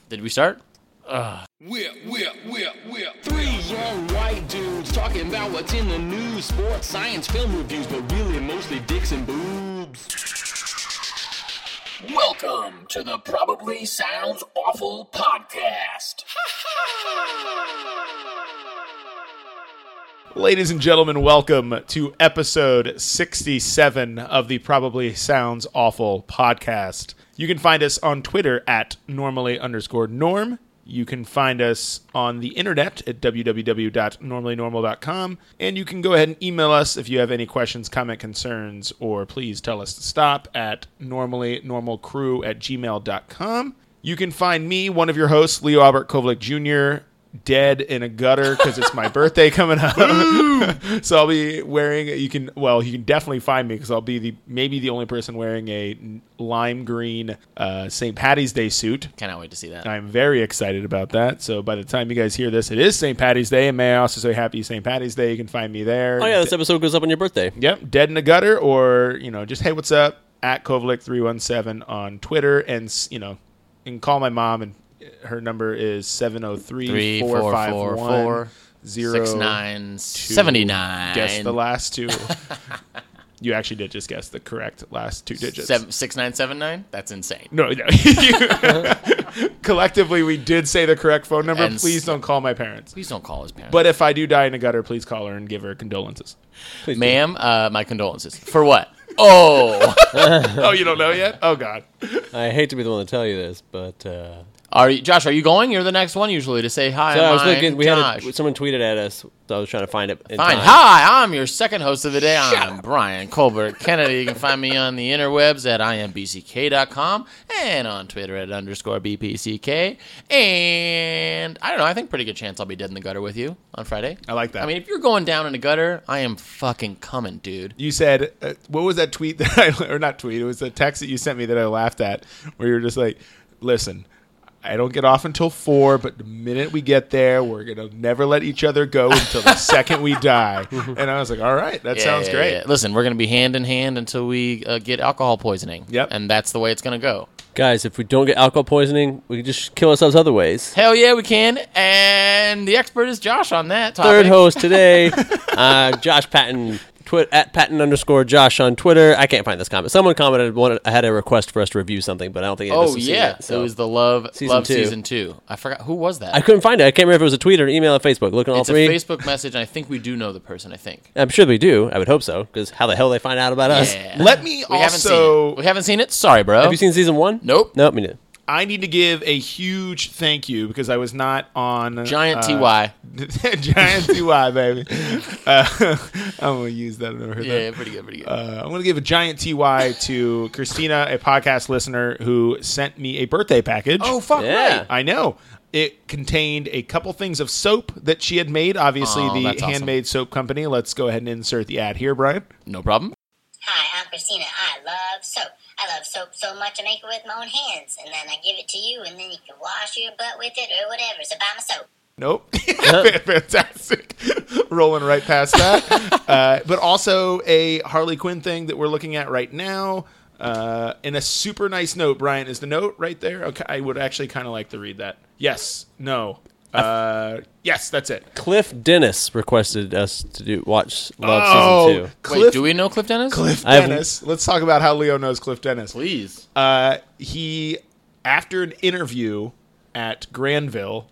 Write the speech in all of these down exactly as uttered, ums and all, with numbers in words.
Did we start? Ugh. We're, we're, we're, we're three young white dudes talking about what's in the news, sports, science, film reviews, but really mostly dicks and boobs. Welcome to the Probably Sounds Awful podcast. Ladies and gentlemen, welcome to episode sixty-seven of the Probably Sounds Awful podcast. You can find us on Twitter at normally underscore norm. You can find us on the internet at w w w dot normally normal dot com. And you can go ahead and email us if you have any questions, comment, concerns, or please tell us to stop at normally normal crew at gmail dot com. You can find me, one of your hosts, Leo Albert Kovalik Junior, dead in a gutter because it's my birthday coming up. So I'll be wearing, you can, well, you can definitely find me because I'll be the maybe the only person wearing a lime green uh, Saint Patty's Day suit. Cannot wait to see that. I'm very excited about that. So by the time you guys hear this, it is Saint Patty's Day. And may I also say happy Saint Patty's Day. You can find me there. Oh, yeah, this episode goes up on your birthday. Yep, dead in a gutter, or, you know, just, hey, what's up, at Kovalik three one seven on Twitter. And, you know, you can call my mom, and her number is seven oh three, four five one, six nine seven nine. Guess the last two. You actually did just guess the correct last two digits. Seven, six nine seven nine? That's insane. No, no. Collectively, we did say the correct phone number. And please don't call my parents. Please don't call his parents. But if I do die in a gutter, please call her and give her condolences. Please Ma'am, uh, my condolences. For what? Oh. Oh, you don't know yet? Oh, God. I hate to be the one to tell you this, but... Uh, Are you, Josh, are you going? You're the next one usually to say hi. so I was I'm looking, we Josh. had a, someone tweeted at us, so I was trying to find it in Fine. time. Hi, I'm your second host of the day. I'm Brian Colbert Kennedy. You can find me on the interwebs at i m b c k dot com and on Twitter at underscore B P C K. And I don't know, I think pretty good chance I'll be dead in the gutter with you on Friday. I like that. I mean, if you're going down in the gutter, I am fucking coming, dude. You said, uh, what was that tweet that I, or not tweet, it was a text that you sent me that I laughed at, where you were just like, listen, I don't get off until four, but the minute we get there, we're going to never let each other go until the second we die. And I was like, all right, that Yeah, sounds yeah, great. yeah. Listen, we're going to be hand in hand until we uh, get alcohol poisoning. Yep. And that's the way it's going to go. Guys, if we don't get alcohol poisoning, we can just kill ourselves other ways. Hell yeah, we can. And the expert is Josh on that topic. Third host today, uh, Josh Patton, twi- at Patton underscore Josh on Twitter. I can't find this comment. Someone commented, wanted, I had a request for us to review something, but I don't think it Oh, was yeah. it, So it was the Love Season Love two. Season two. I forgot. Who was that? I couldn't find it. I can't remember if it was a tweet or an email or Facebook. Looking at all it's three. a Facebook message, and I think we do know the person, I think. I'm sure we do. I would hope so, because how the hell they find out about us? Yeah. Let me We haven't seen also, it. We haven't seen it? Sorry, bro. Have you seen season one? Nope. Nope, me neither. I need to give a huge thank you because I was not on Giant uh, T Y. Giant T Y, baby. Uh, I'm going to use that. I've never heard Yeah, that. yeah, pretty good, pretty good. Uh, I'm going to give a giant T Y to Christina, a podcast listener who sent me a birthday package. oh, fuck Yeah. right. I know. It contained a couple things of soap that she had made. Obviously, Oh, the that's awesome. handmade soap company. Let's go ahead and insert the ad here, Brian. No problem. Hi, I'm Christina. I love soap. I love soap so much I make it with my own hands. And then I give it to you, and then you can wash your butt with it or whatever. So buy my soap. Nope. Fantastic. Rolling right past that. uh, but also a Harley Quinn thing that we're looking at right now. Uh, and a super nice note, Brian. Is the note right there? Okay, I would actually kind of like to read that. Yes. No. Uh, yes, that's it. Cliff Dennis requested us to do watch Love Oh, season two. Cliff, Wait, do we know Cliff Dennis? Cliff I have- Dennis. Let's talk about how Leo knows Cliff Dennis. Please. Uh, he, after an interview at Granville,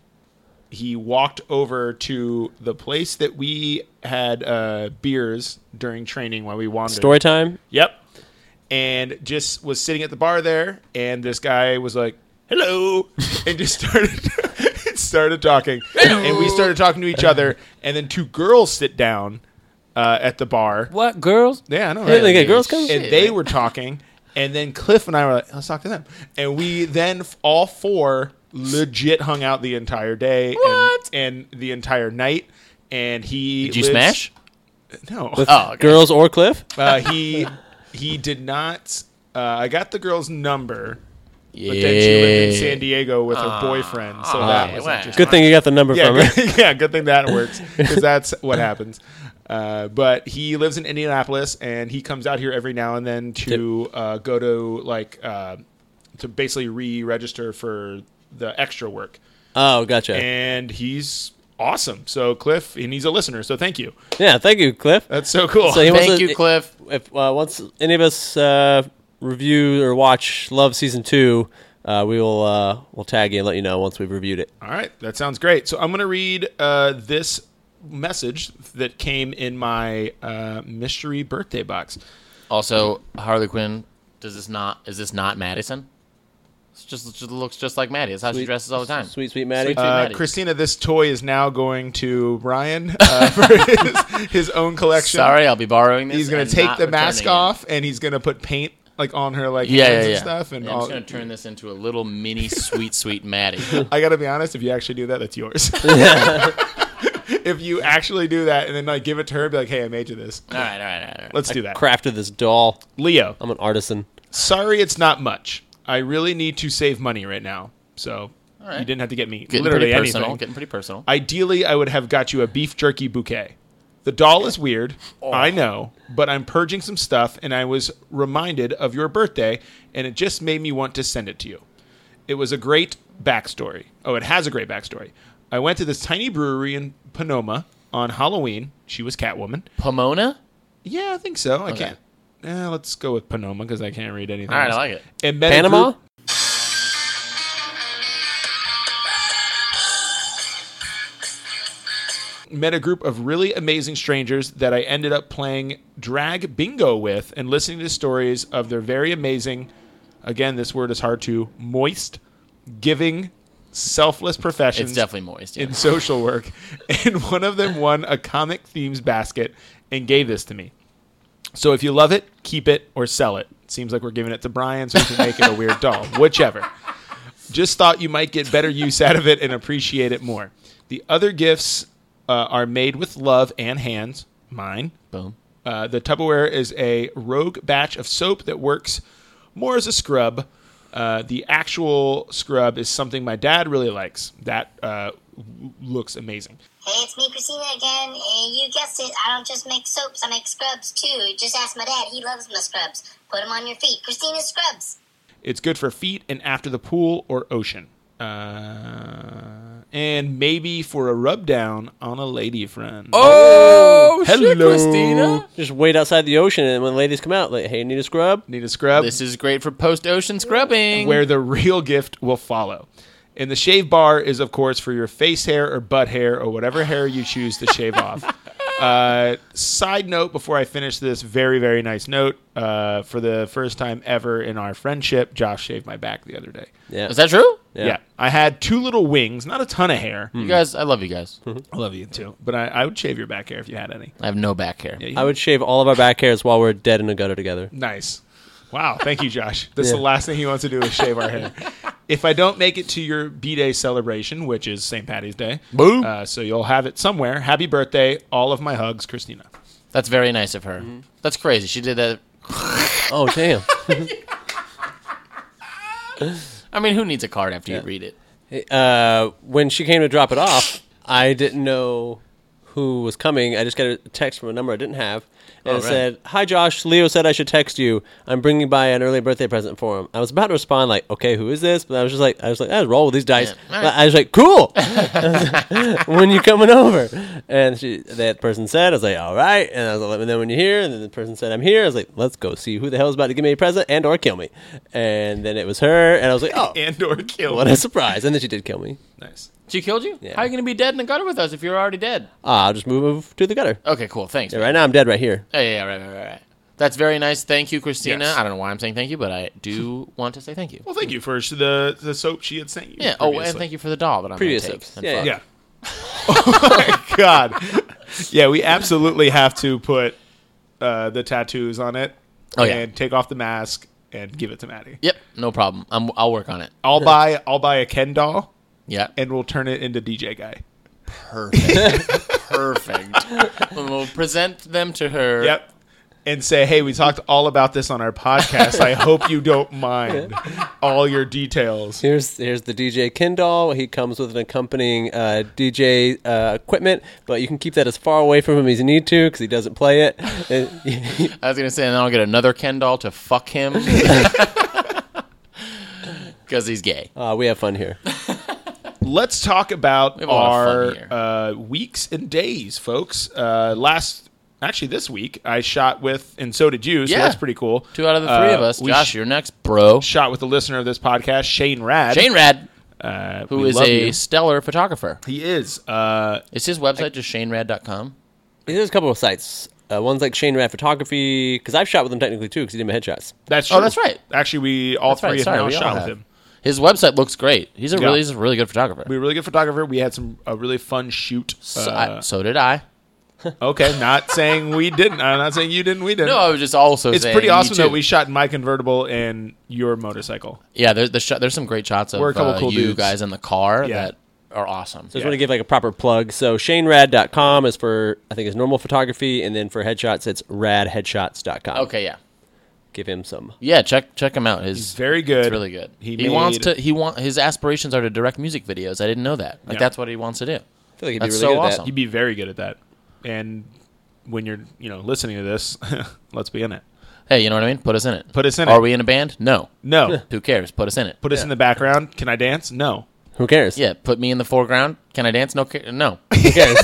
he walked over to the place that we had uh, beers during training while we wandered. Story time. Yep. And just was sitting at the bar there, and this guy was like, hello, and just started started talking. And we started talking to each other, and then two girls sit down uh, at the bar. What, girls? Yeah, I know, Hey, right? they get girls come? And they were talking, and then Cliff and I were like, let's talk to them. And we then f- all four legit hung out the entire day What? And, and the entire night. And he Did you lives- smash? No. Oh, okay. Girls or Cliff? Uh, he he did not. Uh, I got the girl's number, Yeah. but then she lived in San Diego with her boyfriend, so Ah, that yeah, was well. just Good thing you got the number yeah, from her. good, yeah, good thing that works because that's what happens. Uh, but he lives in Indianapolis, and he comes out here every now and then to uh, go to like uh, to basically re-register for the extra work. Oh, gotcha. And he's awesome. So Cliff, and he's a listener, so thank you. Yeah, thank you, Cliff. That's so cool. So he wants Thank to- you, Cliff. If uh, once any of us uh, review or watch Love season two, uh, we will uh, we'll tag you and let you know once we've reviewed it. All right, that sounds great. So I'm going to read uh, this message that came in my uh, mystery birthday box. Also, Harley Quinn, does this not? Is this not Madison? It's just, it just looks just like Maddie. That's how she Sweet- dresses all the time. Sweet, sweet Maddie. Sweet, sweet Uh, Maddie. Christina, this toy is now going to Brian uh, for his, his own collection. Sorry, I'll be borrowing this. He's going and to take not the mask returning it. off, and he's going to put paint like on her like Yeah, hands yeah, and yeah. stuff. And Yeah, I'm all, just going to turn this into a little mini sweet, sweet Maddie. I got to be honest, if you actually do that, that's yours. If you actually do that and then like give it to her, be like, "Hey, I made you this. All right, all right, all right. All right. Let's do that." Crafted this doll. Leo, I'm an artisan. sorry, it's not much. I really need to save money right now, so All right. you didn't have to get me Getting literally pretty personal. anything. Getting pretty personal. Ideally, I would have got you a beef jerky bouquet. The doll is weird, Oh. I know, but I'm purging some stuff, and I was reminded of your birthday, and it just made me want to send it to you. It was a great backstory. Oh, it has a great backstory. I went to this tiny brewery in Panoma on Halloween. She was Catwoman. Pomona? Yeah, I think so. I Okay. can't. Eh, let's go with Panoma because I can't read anything. All right, else. I like it. And met a Panama? group- met a group of really amazing strangers that I ended up playing drag bingo with and listening to stories of their very amazing, again, this word is hard to, moist, giving, selfless professions It's definitely moist. Yeah. in social work. And one of them won a comic themes basket and gave this to me. So if you love it, keep it or sell it. Seems like we're giving it to Brian so we can make it a weird doll. Whichever. Just thought you might get better use out of it and appreciate it more. The other gifts uh, are made with love and hands. Mine. Boom. Uh, the Tupperware is a rogue batch of soap that works more as a scrub. Uh, the actual scrub is something my dad really likes. That uh, w- looks amazing. Hey, it's me, Christina, again. Uh, you guessed it. I don't just make soaps. I make scrubs, too. Just ask my dad. He loves my scrubs. Put them on your feet. Christina's Scrubs. It's good for feet and after the pool or ocean. Uh, and maybe for a rub down on a lady friend. Oh, shit, Hello. Christina. Just wait outside the ocean, and when ladies come out, like, hey, need a scrub? Need a scrub? This is great for post-ocean scrubbing. Where the real gift will follow. And the shave bar is, of course, for your face hair or butt hair or whatever hair you choose to shave off. Uh, side note, before I finish this very, very nice note, uh, for the first time ever in our friendship, Josh shaved my back the other day. Yeah. Is that true? Yeah. I had two little wings, not a ton of hair. You guys, I love you guys. I love you too. But I, I would shave your back hair if you had any. I have no back hair. Yeah, you- I would shave all of our back hairs while we're dead in a gutter together. Nice. Wow. Thank you, Josh. That's Yeah. the last thing he wants to do is shave our hair. If I don't make it to your B-Day celebration, which is Saint Patty's Day, Boom. uh, so you'll have it somewhere. Happy birthday. All of my hugs, Christina. That's very nice of her. That's crazy. She did that. Oh, damn. I mean, who needs a card after you read it? uh, when she came to drop it off, I didn't know who was coming. I just got a text from a number I didn't have. And Oh, it right. said, "Hi, Josh. Leo said I should text you. I'm bringing by an early birthday present for him." I was about to respond like, "Okay, who is this?" But I was just like, I was like, I roll with these dice. Yeah. But I was like, "Cool." When you coming over? And she, that person said, I was like, "All right." And I was like, "Let me know when you're here." And then the person said, "I'm here." I was like, "Let's go see who the hell is about to give me a present and or kill me." And then it was her, and I was like, "Oh, And or kill. what a surprise!" And then she did kill me. Nice. She killed you? Yeah. How are you going to be dead in the gutter with us if you're already dead? Ah, I'll just move to the gutter. Okay, cool. Thanks. Yeah, right now I'm dead right here. Yeah, yeah, right, right, right, right. That's very nice. Thank you, Christina. Yes. I don't know why I'm saying thank you, but I do want to say thank you. Well, thank you for the the soap she had sent you. Yeah. Oh, and previously. thank you for the doll that I'm Previous going to take. soaps. and Yeah, fuck. Yeah. Oh my god. Yeah, we absolutely have to put uh, the tattoos on it. Oh, yeah. And take off the mask and give it to Maddie. Yep. No problem. I'm, I'll work on it. I'll buy I'll buy a Ken doll Yeah. and we'll turn it into D J Guy. Perfect. Perfect. And we'll present them to her. Yep. And say, hey, we talked all about this on our podcast. I hope you don't mind all your details. Here's here's the D J Kindle. He comes with an accompanying uh, D J uh, equipment, but you can keep that as far away from him as you need to because he doesn't play it. And- I was going to say, and then I'll get another Ken doll to fuck him. Because he's gay. uh, we have fun here. let's talk about We have a lot of our fun here. uh, weeks and days, folks. Uh, last, actually, this week I shot with, and so did you. So Yeah. that's pretty cool. Two out of the three Uh, of us. we Josh, sh- you're next, bro. Shot with the listener of this podcast, Shane Rad. Shane Rad, uh, who we is love a you. stellar photographer. He is. Uh, Is his website just shane rad dot com? There's a couple of sites. Uh, one's like Shane Rad Photography, because I've shot with him technically too, because he did my headshots. that's Oh, true. that's right. Actually, we all That's three right. have Sorry, now we all shot with have. him. His website looks great. He's a Yeah. really, he's a really good photographer. We're a really good photographer. We had some a really fun shoot. So, Uh, I, so did I. okay, not saying we didn't. I'm not saying you didn't. We didn't. No, I was just also it's saying pretty me awesome too. that we shot in my convertible and your motorcycle. Yeah, there's the sh- there's some great shots of We're a couple uh, cool you dudes. guys in the car Yeah. that are awesome. So I just want to give like a proper plug. So Shane Rad dot com is for, I think, his normal photography, and then for headshots, it's rad headshots dot com. Okay, yeah, Give him some. yeah. Check check him out. His He's very good. It's really good. He He, made- wants to. He want his aspirations are to direct music videos. I didn't know that. Like Yeah. that's what he wants to do. I feel like he'd That's be so really good at awesome. You'd be very good at that. And when you're, you know, listening to this, let's be in it. Hey, you know what I mean? Put us in it. Put us in Are it. we in a band? No. No. Who cares? Put us in it. Put us in the background. Can I dance? No. that. Who cares? Yeah. Put me in the foreground. Can I dance? No. ca- No. Who cares?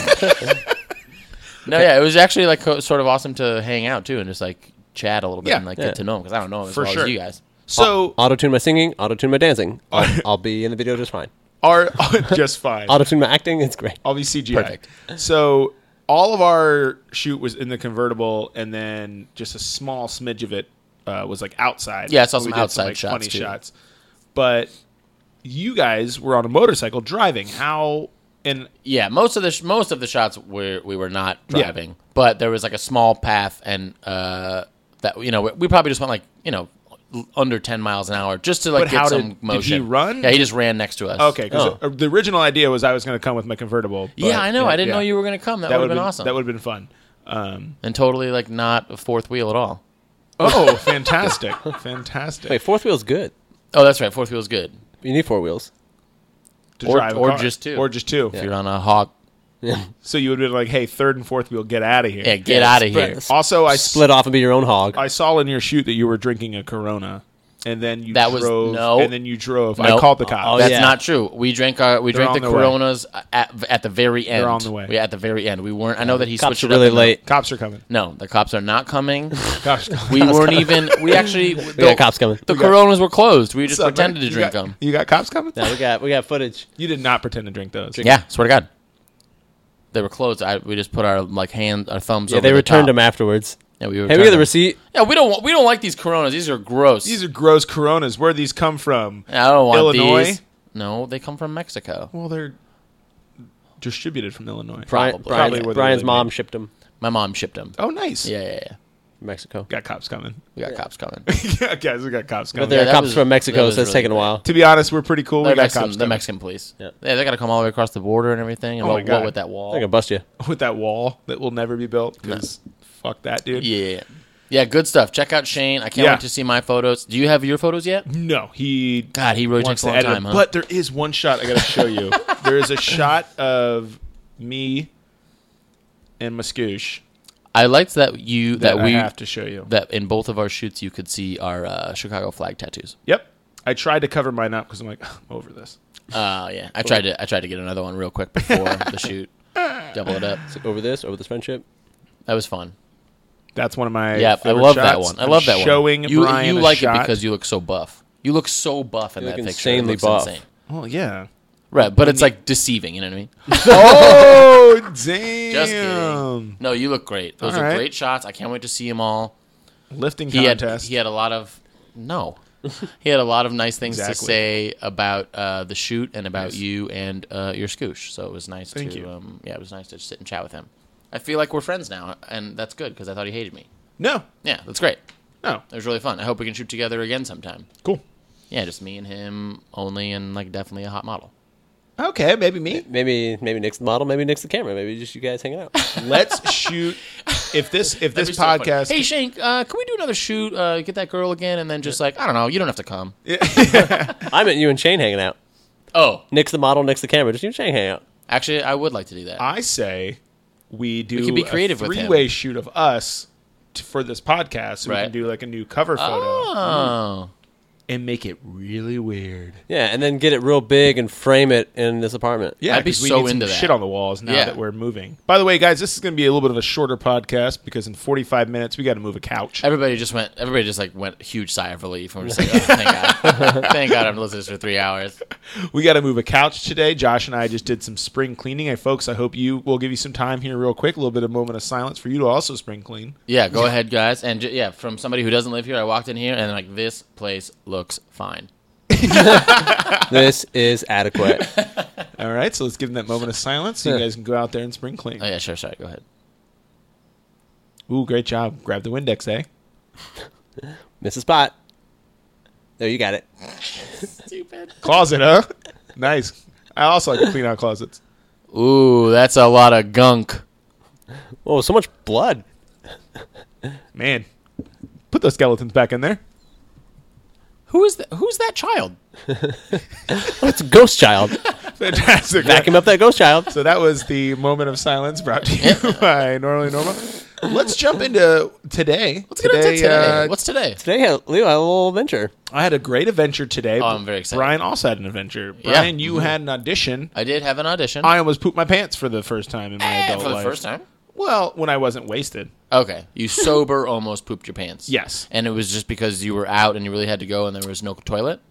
No. Yeah. It was actually like co- sort of awesome to hang out too and just like chat a little bit Yeah. and like Yeah. get to know him because I don't know him as For well sure. as you guys. So Auto tune my singing, auto tune my dancing. I'll, I'll be in the video just fine. our just fine. Auto tune my acting, it's great. I'll be C G I. Perfect. So all of our shoot was in the convertible, and then just a small smidge of it uh, was like outside. Yeah, I saw We some did outside like, shots, funny too. shots. But you guys were on a motorcycle driving. How and Yeah, most of the sh- most of the shots were we were not Yeah. driving, but there was like a small path, and uh, that you know we, we probably just went like you know l- under ten miles an hour just to like But get how some did- did he motion. run? Yeah, he just ran next to us. okay, because Oh. the original idea was I was going to come with my convertible. but- Yeah, I know. I didn't yeah. know you were gonna come. That, That would have would've been, awesome. That would have been fun. Um, and totally like not a fourth wheel at all. oh, fantastic, fantastic! Wait, fourth wheel's good. Oh, that's right. Fourth wheel's good. You need four wheels. to or- drive a or car. just two. or just two. If you're on a hog, So you would have been like, "Hey, third and fourth wheel, get out of here." yeah, get Yeah, out of spread- here. Also, I s- Split off and be your own hog. I saw in your shoot that you were drinking a Corona, and then you That was- drove. no. and then you drove. I Nope. called the cops. Oh, That's yeah. not true. We drank our we They're drank on the their way. Coronas at at the very end. on the way. We at the very end. We weren't. I know that he Cops switched are it up really in the- late. Cops are coming. No, the cops are not coming. Gosh, We weren't even. We actually. We got cops coming. The got- Coronas were closed. We just What's up, pretended man? to drink you got, them. You got cops coming? No, we got we got footage. You did not pretend to drink those. Yeah, swear to God. They were closed. I, we just put our like hand, our thumbs. Yeah, over they the returned top. them afterwards. Yeah, we Hey, returned we got the them. receipt. Yeah, we don't. want- We don't like these Coronas. These are gross. These are gross Coronas. Where these come from? I don't want Illinois? these. No, they come from Mexico. Well, they're distributed from Illinois. Brian, Probably. Brian- Probably where they Brian's really mom made. shipped them My mom shipped them. Oh, nice. Yeah, yeah, yeah. from Mexico. Got cops coming. We got cops coming. yeah, guys, we got cops coming. But there Yeah, are that cops was- from that Mexico, was so it's really taking a great. while. to be honest, we're pretty cool. They're we got Mexican, cops the coming. Mexican police. Yeah. Yeah, they got to come all the way across the border and everything. And Oh my what, God. what with that wall? They're gonna bust you. with that wall that will never be built. Because fuck that, dude. Yeah. Yeah, good stuff. Check out Shane. I can't Yeah. wait to see my photos. Do you have your photos yet? No, he God, he really wants takes a to long edit time, it. huh? But there is one shot I got to show you. There is a shot of me and Muskoosh I liked that you that, that, we I have to show you. that in both of our shoots you could see our uh, Chicago flag tattoos. Yep. I tried to cover mine up because I'm like, I'm over this. Uh yeah. I tried to I tried to get another one real quick before the shoot. Double it up. So over this, over this friendship. That was fun. That's one of my Yeah, I favorite love that shots. one. I I'm love that showing one. You Brian you a like shot. it because you look so buff. You look so buff in You that look picture. It insanely looks buff. insane. Oh, yeah. Right, but it's like deceiving, you know what I mean? oh, damn. Just kidding. No, you look great. Those All are right. great shots. I can't wait to see them all. Lifting He had contest. he had a lot of no. He had a lot of nice things to Exactly. say about uh, the shoot and about Nice. you and uh, your Scoosh. So it was nice Thank to you. Um, yeah, it was nice to sit and chat with him. I feel like we're friends now, and that's good because I thought he hated me. no. Yeah, that's great. No. It was really fun. I hope we can shoot together again sometime. Cool. Yeah, just me and him only, and like definitely a hot model. Okay, maybe me. Maybe maybe Nick's the model, maybe Nick's the camera, maybe just you guys hanging out. Let's shoot. If this if That'd this be so funny. podcast Hey Shane, uh, can we do another shoot? Uh, get that girl again, and then just like I don't know, you don't have to come. I meant you and Shane hanging out. Oh, Nick's the model, Nick's the camera. Just you and Shane hang out. actually, I would like to do that. I say we do could be creative a with him. three-way shoot of us t- for this podcast, so we Right. can do like a new cover photo. Oh, and make it really weird. Yeah, and then get it real big and frame it in this apartment. Yeah, I'd be 'cause we so need some into that. shit on the walls now Yeah. that we're moving. By the way, guys, this is going to be a little bit of a shorter podcast because in forty-five minutes we got to move a couch. Everybody just went. Everybody just like went huge sigh of relief. And we're just like, oh, thank God, thank God, I'm listening to this for three hours. We got to move a couch today. Josh and I just did some spring cleaning. Hey, folks, I hope you will give you some time here real quick, a little bit of moment of silence for you to also spring clean. Yeah, go ahead, guys. And j- yeah, from somebody who doesn't live here, I walked in here and like this place looks fine. This is adequate. All right, so let's give them that moment of silence so you guys can go out there and spring clean. Oh yeah, sure, sorry. Go ahead. Ooh, great job. Grab the Windex, eh? Miss a spot. There, you got it. Stupid. Closet, huh? Nice. I also like to clean out closets. Ooh, that's a lot of gunk. Oh, so much blood. Man, put those skeletons back in there. Who is that? Who's that child? Oh, it's a ghost child. Fantastic. Vacuum up that ghost child. So that was the moment of silence brought to you by Normally Norma. Let's jump into today. Let's get into today. uh, What's today? Today, Leo had a little adventure. I had a great adventure today. Oh, I'm very excited. Brian also had an adventure. Yeah. Brian, you had an audition. I did have an audition. I almost pooped my pants for the first time in my Eh, adult for the life. first time. Well, when I wasn't wasted. Okay, you sober almost pooped your pants. Yes. And it was just because you were out and you really had to go and there was no toilet?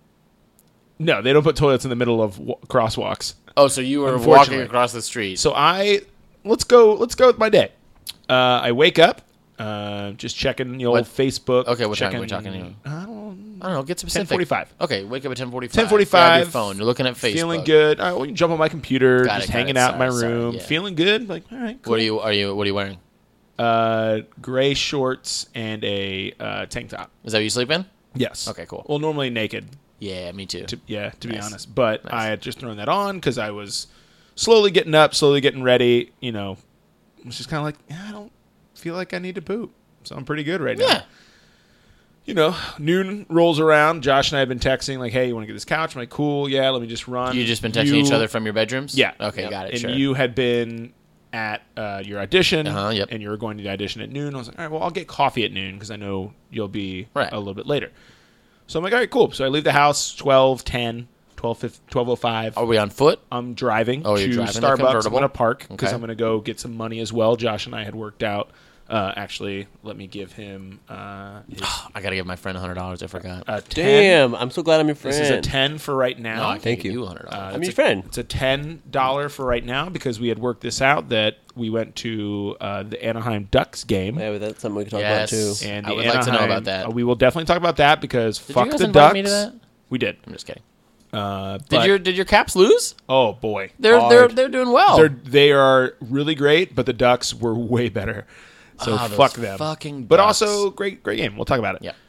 No, they don't put toilets in the middle of w- crosswalks. Oh, so you were walking Unfortunately. across the street. So I let's go. Let's go with my day. Uh, I wake up, uh, just checking the old What- Facebook. Okay, what time checking, are we talking here? I don't, I don't know, get specific. ten forty-five. Okay, wake up at ten forty-five. ten forty-five. Grab your phone. You're looking at Facebook. Feeling good. I well, jump on my computer, Got it, just got hanging it. out in my Sorry, sorry, room, yeah. feeling good. Like, all right, cool. What are you? Are you? What are you wearing? Uh, gray shorts and a uh, tank top. Is that what you sleep in? Yes. Okay, cool. Well, normally naked. Yeah, me too. To, yeah, to be Nice. honest. But Nice. I had just thrown that on because I was slowly getting up, slowly getting ready. You know, I was just kind of like, yeah, I don't feel like I need to poop, so I'm pretty good right now. Yeah. You know, noon rolls around. Josh and I have been texting like, "Hey, you want to get this couch?" I'm like, "Cool, yeah, let me just run." You just been texting You- each other from your bedrooms? Yeah. Okay, Yep. got it. And Sure. you had been at uh, your audition, Uh-huh, yep. and you were going to the audition at noon. I was like, all right, well, I'll get coffee at noon because I know you'll be Right. a little bit later. So I'm like, all right, cool. So I leave the house twelve ten, twelve oh five. Are we on foot? I'm driving Oh, to you're driving the Starbucks. I'm convertible? going to park because Okay. I'm going to go get some money as well. Josh and I had worked out. Uh, actually, let me give him uh, his, I gotta give my friend a hundred dollars. I forgot. a ten. Damn, I'm so glad I'm your friend. This is a ten for right now. no, I can thank give you. you a hundred Uh, dollars. I'm it's your a- friend. It's a ten dollar for right now because we had worked this out that we went to uh, the Anaheim Ducks game. Yeah, but that's something we can talk Yes. about too. And I the would like to know Anaheim- about that. uh, we will definitely talk about that because Did fuck you guys the invite Ducks. me to that? We did. I'm just kidding. Uh, Did but- your Did your Caps lose? oh boy, They're Hard. they're they're doing well. They're they are really great, but the Ducks were way better. So Ah, those fuck them. fucking but Ducks. also great great game. We'll talk about it. Yeah.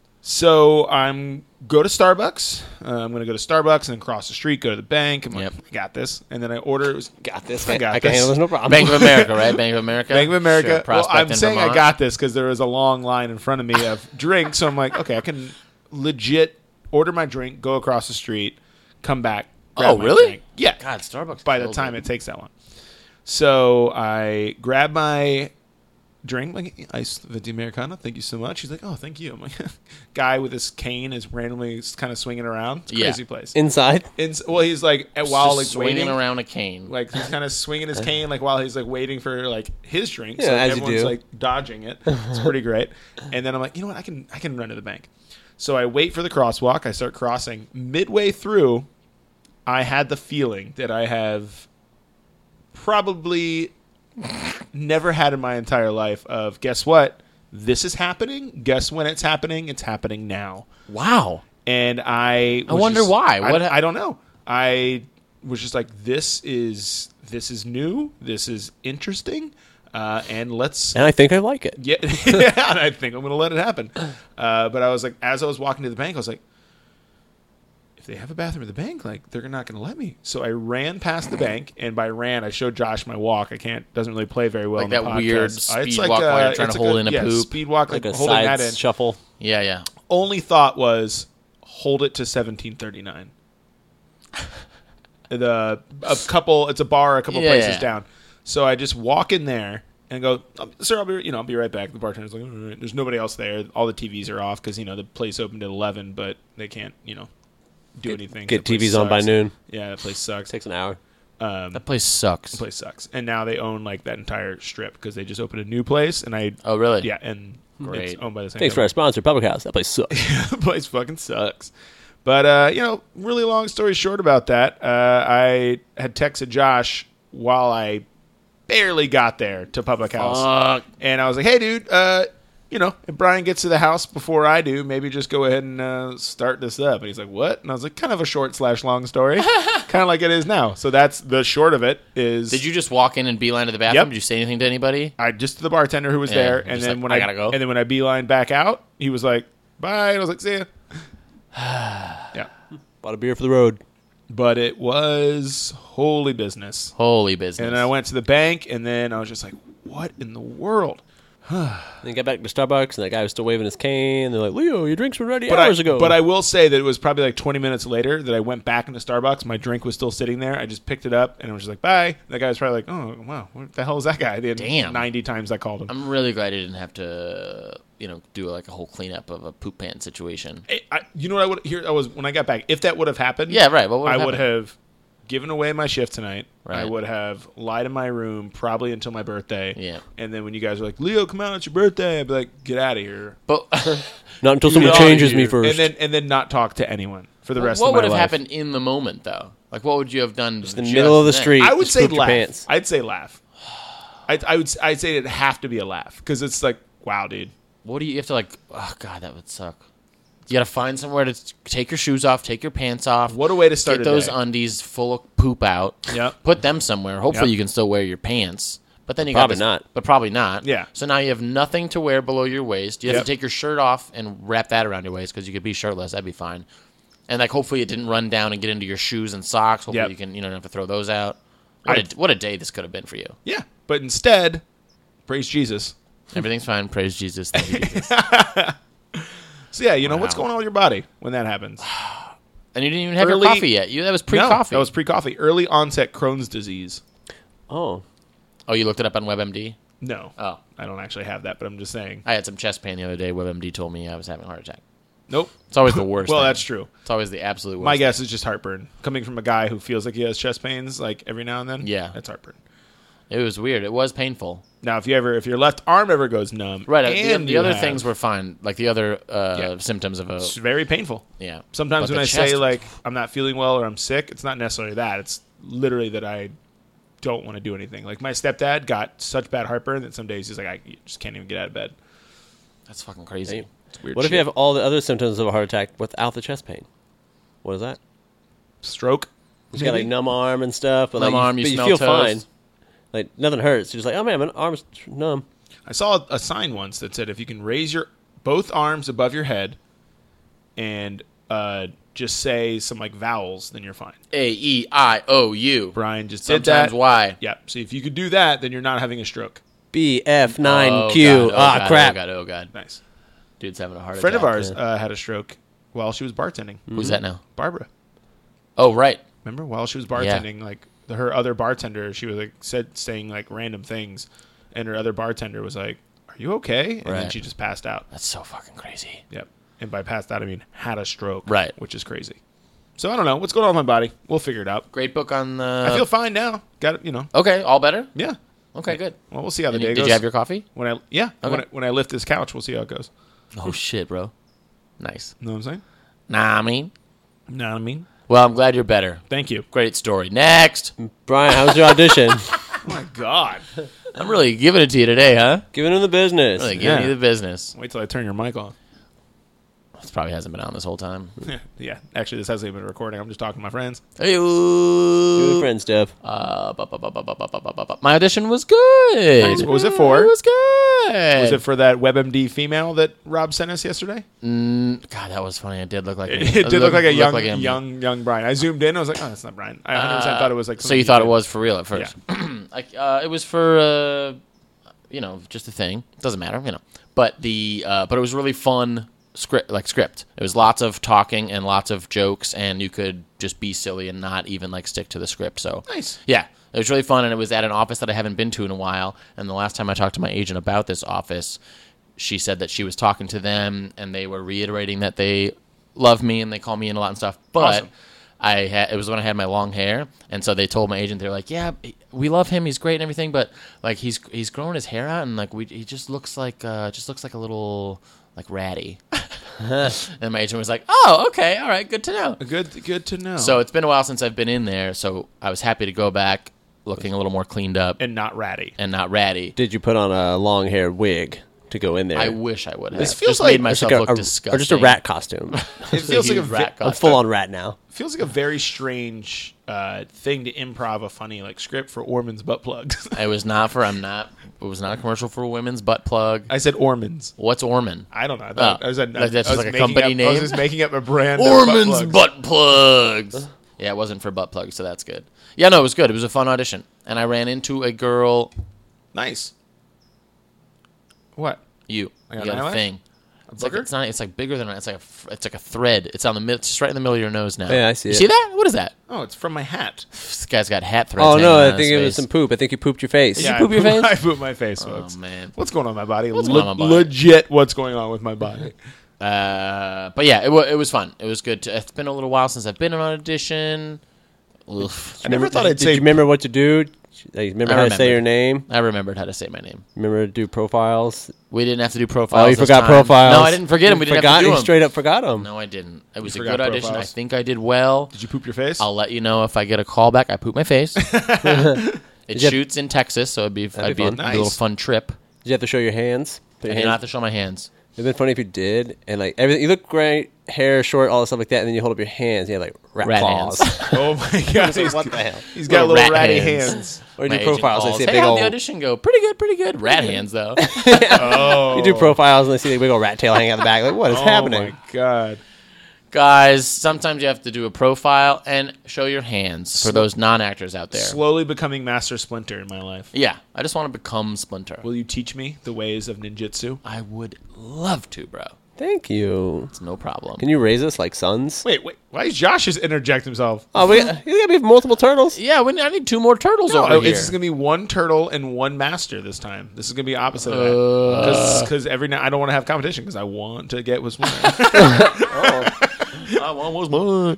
So I'm go to Starbucks. Uh, I'm going to go to Starbucks and then cross the street, go to the bank. I'm Yep. like, I got this. And then I order. It was, Got this. I got I can this. handle this. No problem. Bank of America, right? Bank of America. Bank of America. Sure, well, Prospect I'm in saying I Vermont. got this because there was a long line in front of me of drinks. So I'm like, okay, I can legit order my drink, go across the street, come back. Grab Oh, my really? drink. Yeah. God, Starbucks. By the killed time it. it takes that long. So I grab my drink, like iced venti Americano. Thank you so much. He's like, oh, thank you. I'm like, guy with his cane is randomly kind of swinging around. It's a Yeah. crazy place. Inside. In, well, he's like at- while Just like swinging waiting, around a cane. like he's kind of swinging his cane, like while he's like waiting for like his drink. Yeah, so as you everyone's do. like dodging it. It's pretty great. And then I'm like, you know what? I can I can run to the bank. So I wait for the crosswalk. I start crossing. Midway through, I had the feeling that I have probably never had in my entire life of, guess what? This is happening. Guess when it's happening? It's happening now. Wow. And I I was wonder just- why. I, What ha- I don't know. I was just like, this is this is new. This is interesting. Uh, and let's And I think I like it. yeah, yeah, and I think I'm going to let it happen. Uh, but I was like, as I was walking to the bank, I was like, if they have a bathroom at the bank, like they're not going to let me. So I ran past the bank, and by ran, I showed Josh my walk. I can't doesn't really play very well. Like on the that weird podcast. Uh, speed walk while you're trying it's to hold in a yeah, poop. Speed walk, like, Like a holding side that in. shuffle. Yeah, yeah. Only thought was hold it to seventeen thirty-nine. The a couple, it's a bar a couple Yeah, places yeah. down. So I just walk in there, and go, um, sir, I'll be, you know, I'll be right back. The bartender's like, all right. There's nobody else there. All the T Vs are off because, you know, the place opened at eleven, but they can't, you know, do Get, anything. get That place T Vs on by sucks. noon. Yeah, that place sucks. Takes an hour. Um, That place sucks. the place sucks. And now they own, like, that entire strip because they just opened a new place, and I... Oh, really? Yeah, and Great. it's owned by the same Thanks for our company. sponsor, Public House. That place sucks. The place fucking sucks. But, uh, you know, really long story short about that, uh, I had texted Josh while I barely got there to Public House. Fuck. And I was like, hey, dude, uh, you know, if Brian gets to the house before I do, maybe just go ahead and uh, start this up. And he's like, what? And I was like, kind of a short slash long story. Kind of like it is now. So that's the short of it is... Did you just walk in and beeline to the bathroom? Yep. Did you say anything to anybody? I just to the bartender who was Yeah, there, you're and just then like, when "I I, gotta go." and then when I beelined back out, he was like, bye. And I was like, see ya. Yeah. Bought a beer for the road. But it was holy business. Holy business. And I went to the bank, and then I was just like, what in the world? Then got back to Starbucks, and that guy was still waving his cane. And they're like, Leo, your drinks were ready But hours I, ago. but I will say that it was probably like twenty minutes later that I went back into Starbucks. My drink was still sitting there. I just picked it up, and I was just like, bye. That guy was probably like, oh, wow, what the hell is that guy? The Damn. ninety times I called him. I'm really glad I didn't have to, you know, do like a whole cleanup of a poop pants situation. I, I, you know what I would here? I was when I got back. If that would have happened, Yeah, right. What would I have would happened? have given away my shift tonight. I Right. would have lied in my room probably until my birthday. Yeah. And then when you guys were like, Leo, come out, it's your birthday, I'd be like, get out of here. But Not until someone Get changes outta me here. first. And then and then not talk to anyone for the rest what of my would have life. happened in the moment, though? Like, what would you have done? in the middle of the street. I would just say pooped your laugh. pants. I'd say laugh. I I would I'd say it'd have to be a laugh because it's like, wow, dude. What do you, you have to like? Oh god, that would suck. You got to find somewhere to t- take your shoes off, take your pants off. What a way to start Get a those day. undies full of poop out. Yep. Put them somewhere. Hopefully, Yep. you can still wear your pants. But then you Probably got not. But probably not. Yeah. So now you have nothing to wear below your waist. You have Yep. to take your shirt off and wrap that around your waist because you could be shirtless. That'd be fine. And like, hopefully, it didn't run down and get into your shoes and socks. Hopefully, Yep. you can you don't have to throw those out. What I- a, what a day this could have been for you. Yeah. But instead, praise Jesus. Everything's fine. Praise Jesus. Thank you, Jesus. So yeah, you know what's Wow. going on with your body when that happens. And you didn't even have Early- your coffee yet. You that was pre-coffee. No, that was pre-coffee. Early onset Crohn's disease. Oh. Oh, you looked it up on WebMD? No. Oh. I don't actually have that, but I'm just saying. I had some chest pain the other day. WebMD told me I was having a heart attack. Nope. It's always the worst. Well, thing. that's true. It's always the absolute worst. My thing. guess is just heartburn. Coming from a guy who feels like he has chest pains like every now and then. Yeah. That's heartburn. It was weird. It was painful. Now, if you ever, if your left arm ever goes numb, Right. and the the you other have- things were fine. Like the other uh, Yeah. symptoms of a it's very painful. yeah. Sometimes But when the I say chest- like I'm not feeling well or I'm sick, it's not necessarily that. It's literally that I don't want to do anything. Like my stepdad got such bad heartburn that some days he's like, I just can't even get out of bed. that's fucking crazy. Damn. It's weird. What if shit. you have all the other symptoms of a heart attack without the chest pain? What is that? stroke? You got like maybe? numb arm and stuff, but Numb like arm, you but smell feel toes. fine. Like nothing hurts. You're just like, oh man, my arm's numb. I saw a sign once that said if you can raise your both arms above your head and uh, just say some like vowels, then you're fine. A E I O U. Brian just did Sometimes that. Y. Yeah. So if you could do that, then you're not having a stroke. B F nine Oh, Q. God. Oh, Ah, God. crap. Oh god. Oh god. Nice. Dude's having a heart A friend of attack. ours uh, had a stroke while she was bartending. Who's that now? Barbara. Oh right. Remember while she was bartending, like the, her other bartender, she was like said saying like random things, and her other bartender was like, "Are you okay?" And then Right. she just passed out. That's so fucking crazy. Yep. And by passed out, I mean had a stroke. Right. Which is crazy. So I don't know what's going on with my body. We'll figure it out. Great book on the. I feel fine now. Got it. You know. okay. All better. Yeah. Okay. Good. Well, we'll see how the And day you- goes. did you have your coffee? when I yeah when Okay. I, when I lift this couch, we'll see how it goes. Oh shit, bro. Nice. You know what I'm saying? Nah, I mean. Know what I mean? Well, I'm glad you're better. Thank you. Great story. Next. Brian, how was your audition? Oh my god. I'm really giving it to you today, huh? Giving him the business. Really giving Yeah. you the business. Wait till I turn your mic off. This probably hasn't been on this whole time. Yeah. Actually, this hasn't even been recording. I'm just talking to my friends. Hey, Do the friend stuff. uh, bu- bu- bu- bu- bu- bu- bu- bu- bu- my audition was good. Nice. What was it for? It was good. Was it for that WebMD female that Rob sent us yesterday? Mm, God, that was funny. It did look like It, did look like a looked young, like him. young, young Brian. I zoomed in. I was like, "Oh, that's not Brian." I one hundred percent thought it was like. So you something thought it did. was for real at first? like, uh, it was for uh, you know, just a thing. Doesn't matter, you know. But the uh, but it was really fun script, like script. It was lots of talking and lots of jokes, and you could just be silly and not even like stick to the script. So Nice. yeah, it was really fun, and it was at an office that I haven't been to in a while. And the last time I talked to my agent about this office, she said that she was talking to them, and they were reiterating that they love me and they call me in a lot and stuff. But Awesome. I had, it was when I had my long hair, and so they told my agent, they were like, "Yeah, we love him, he's great and everything, but like he's he's growing his hair out, and like we he just looks like uh, just looks like a little like ratty." And my agent was like, "Oh, okay, all right, good to know." Good, good to know. So it's been a while since I've been in there, so I was happy to go back, looking a little more cleaned up and not ratty. and not ratty. Did you put on a long haired wig to go in there? I wish I would have. This feels just like- made myself Like a- look a- disgusting, or just a rat costume. It feels like a, huge ve- rat I'm costume. full on rat now. feels like a very strange uh, thing to improv a funny like script for Orman's butt plugs. It was not for. I'm not. It was not a commercial for a women's butt plug. I said Orman's. What's Orman? I don't know. I, thought, Oh, I was, I, like that's I just was like a making company up, name? I was just making up a brand. of Orman's butt plugs. butt plugs. Yeah, it wasn't for butt plugs, so that's good. Yeah, no, it was good. It was a fun audition, and I ran into a girl. Nice. What? You, I you got got an a eyelash? thing. It's like booger? it's not. It's like bigger than it's like a. f- It's like a thread. It's on the mid. It's just right in the middle of your nose now. Yeah, I see You it. see that? What is that? Oh, it's from my hat. This guy's got hat threads. Oh hanging no, I on think his it was face. some poop. I think you pooped your face. you poop your face? I poop my face, Oh folks. man. What's going on with my body? What's Le- going on with my body? Legit, what's going on with my body? Uh, but yeah, it, wa it was fun. It was good. To, it's been a little while since I've been on audition. Oof. I never thought I'd Did say. you remember what to do? Like, remember I how to say remember. your name? I remembered how to say my name. Remember to do profiles? We didn't have to do profiles. Oh, you this forgot time. profiles. No, I didn't forget them. We You didn't forgot, have to do you them. straight up forgot them. No, I didn't. It was a forgot good audition. I profiles? think I did well. Did you poop your face? I'll let you know if I get a call back. I poop my face. It you have- shoots in Texas, so it'd be, That'd I'd be be, fun. a, Nice. little fun trip. Did you have to show your hands? Put I your did not have hands? to show my hands. It'd been funny if you did, and like everything. You look great, hair short, all that stuff like that, and then you hold up your hands, and you have like rat, Rat claws. hands. Oh my god! He's, What the hell? he's got Little little rat ratty hands. hands. Or you My do agent profiles, and calls, they see a hey, big how'd old. the audition go? Pretty good, pretty good. Rat hands, though. Oh, You do profiles, and they see the big old rat tail hanging out the back. Like, what is oh happening? my god! Guys, sometimes you have to do a profile and show your hands for those non-actors out there. Slowly becoming Master Splinter in my life. Yeah, I just want to become Splinter. Will you teach me the ways of ninjutsu? I would love to, bro. Thank you. It's no problem. Can you raise us like sons? Wait, wait. Why does Josh just interject himself? Oh, we got, you gotta be multiple turtles. Yeah, we, I need two more turtles No, over oh, here. it's going to be one turtle and one master this time. This is going to be opposite Uh. of that. Because every night I don't want to have competition because I want to get what's winner. I want what's mine.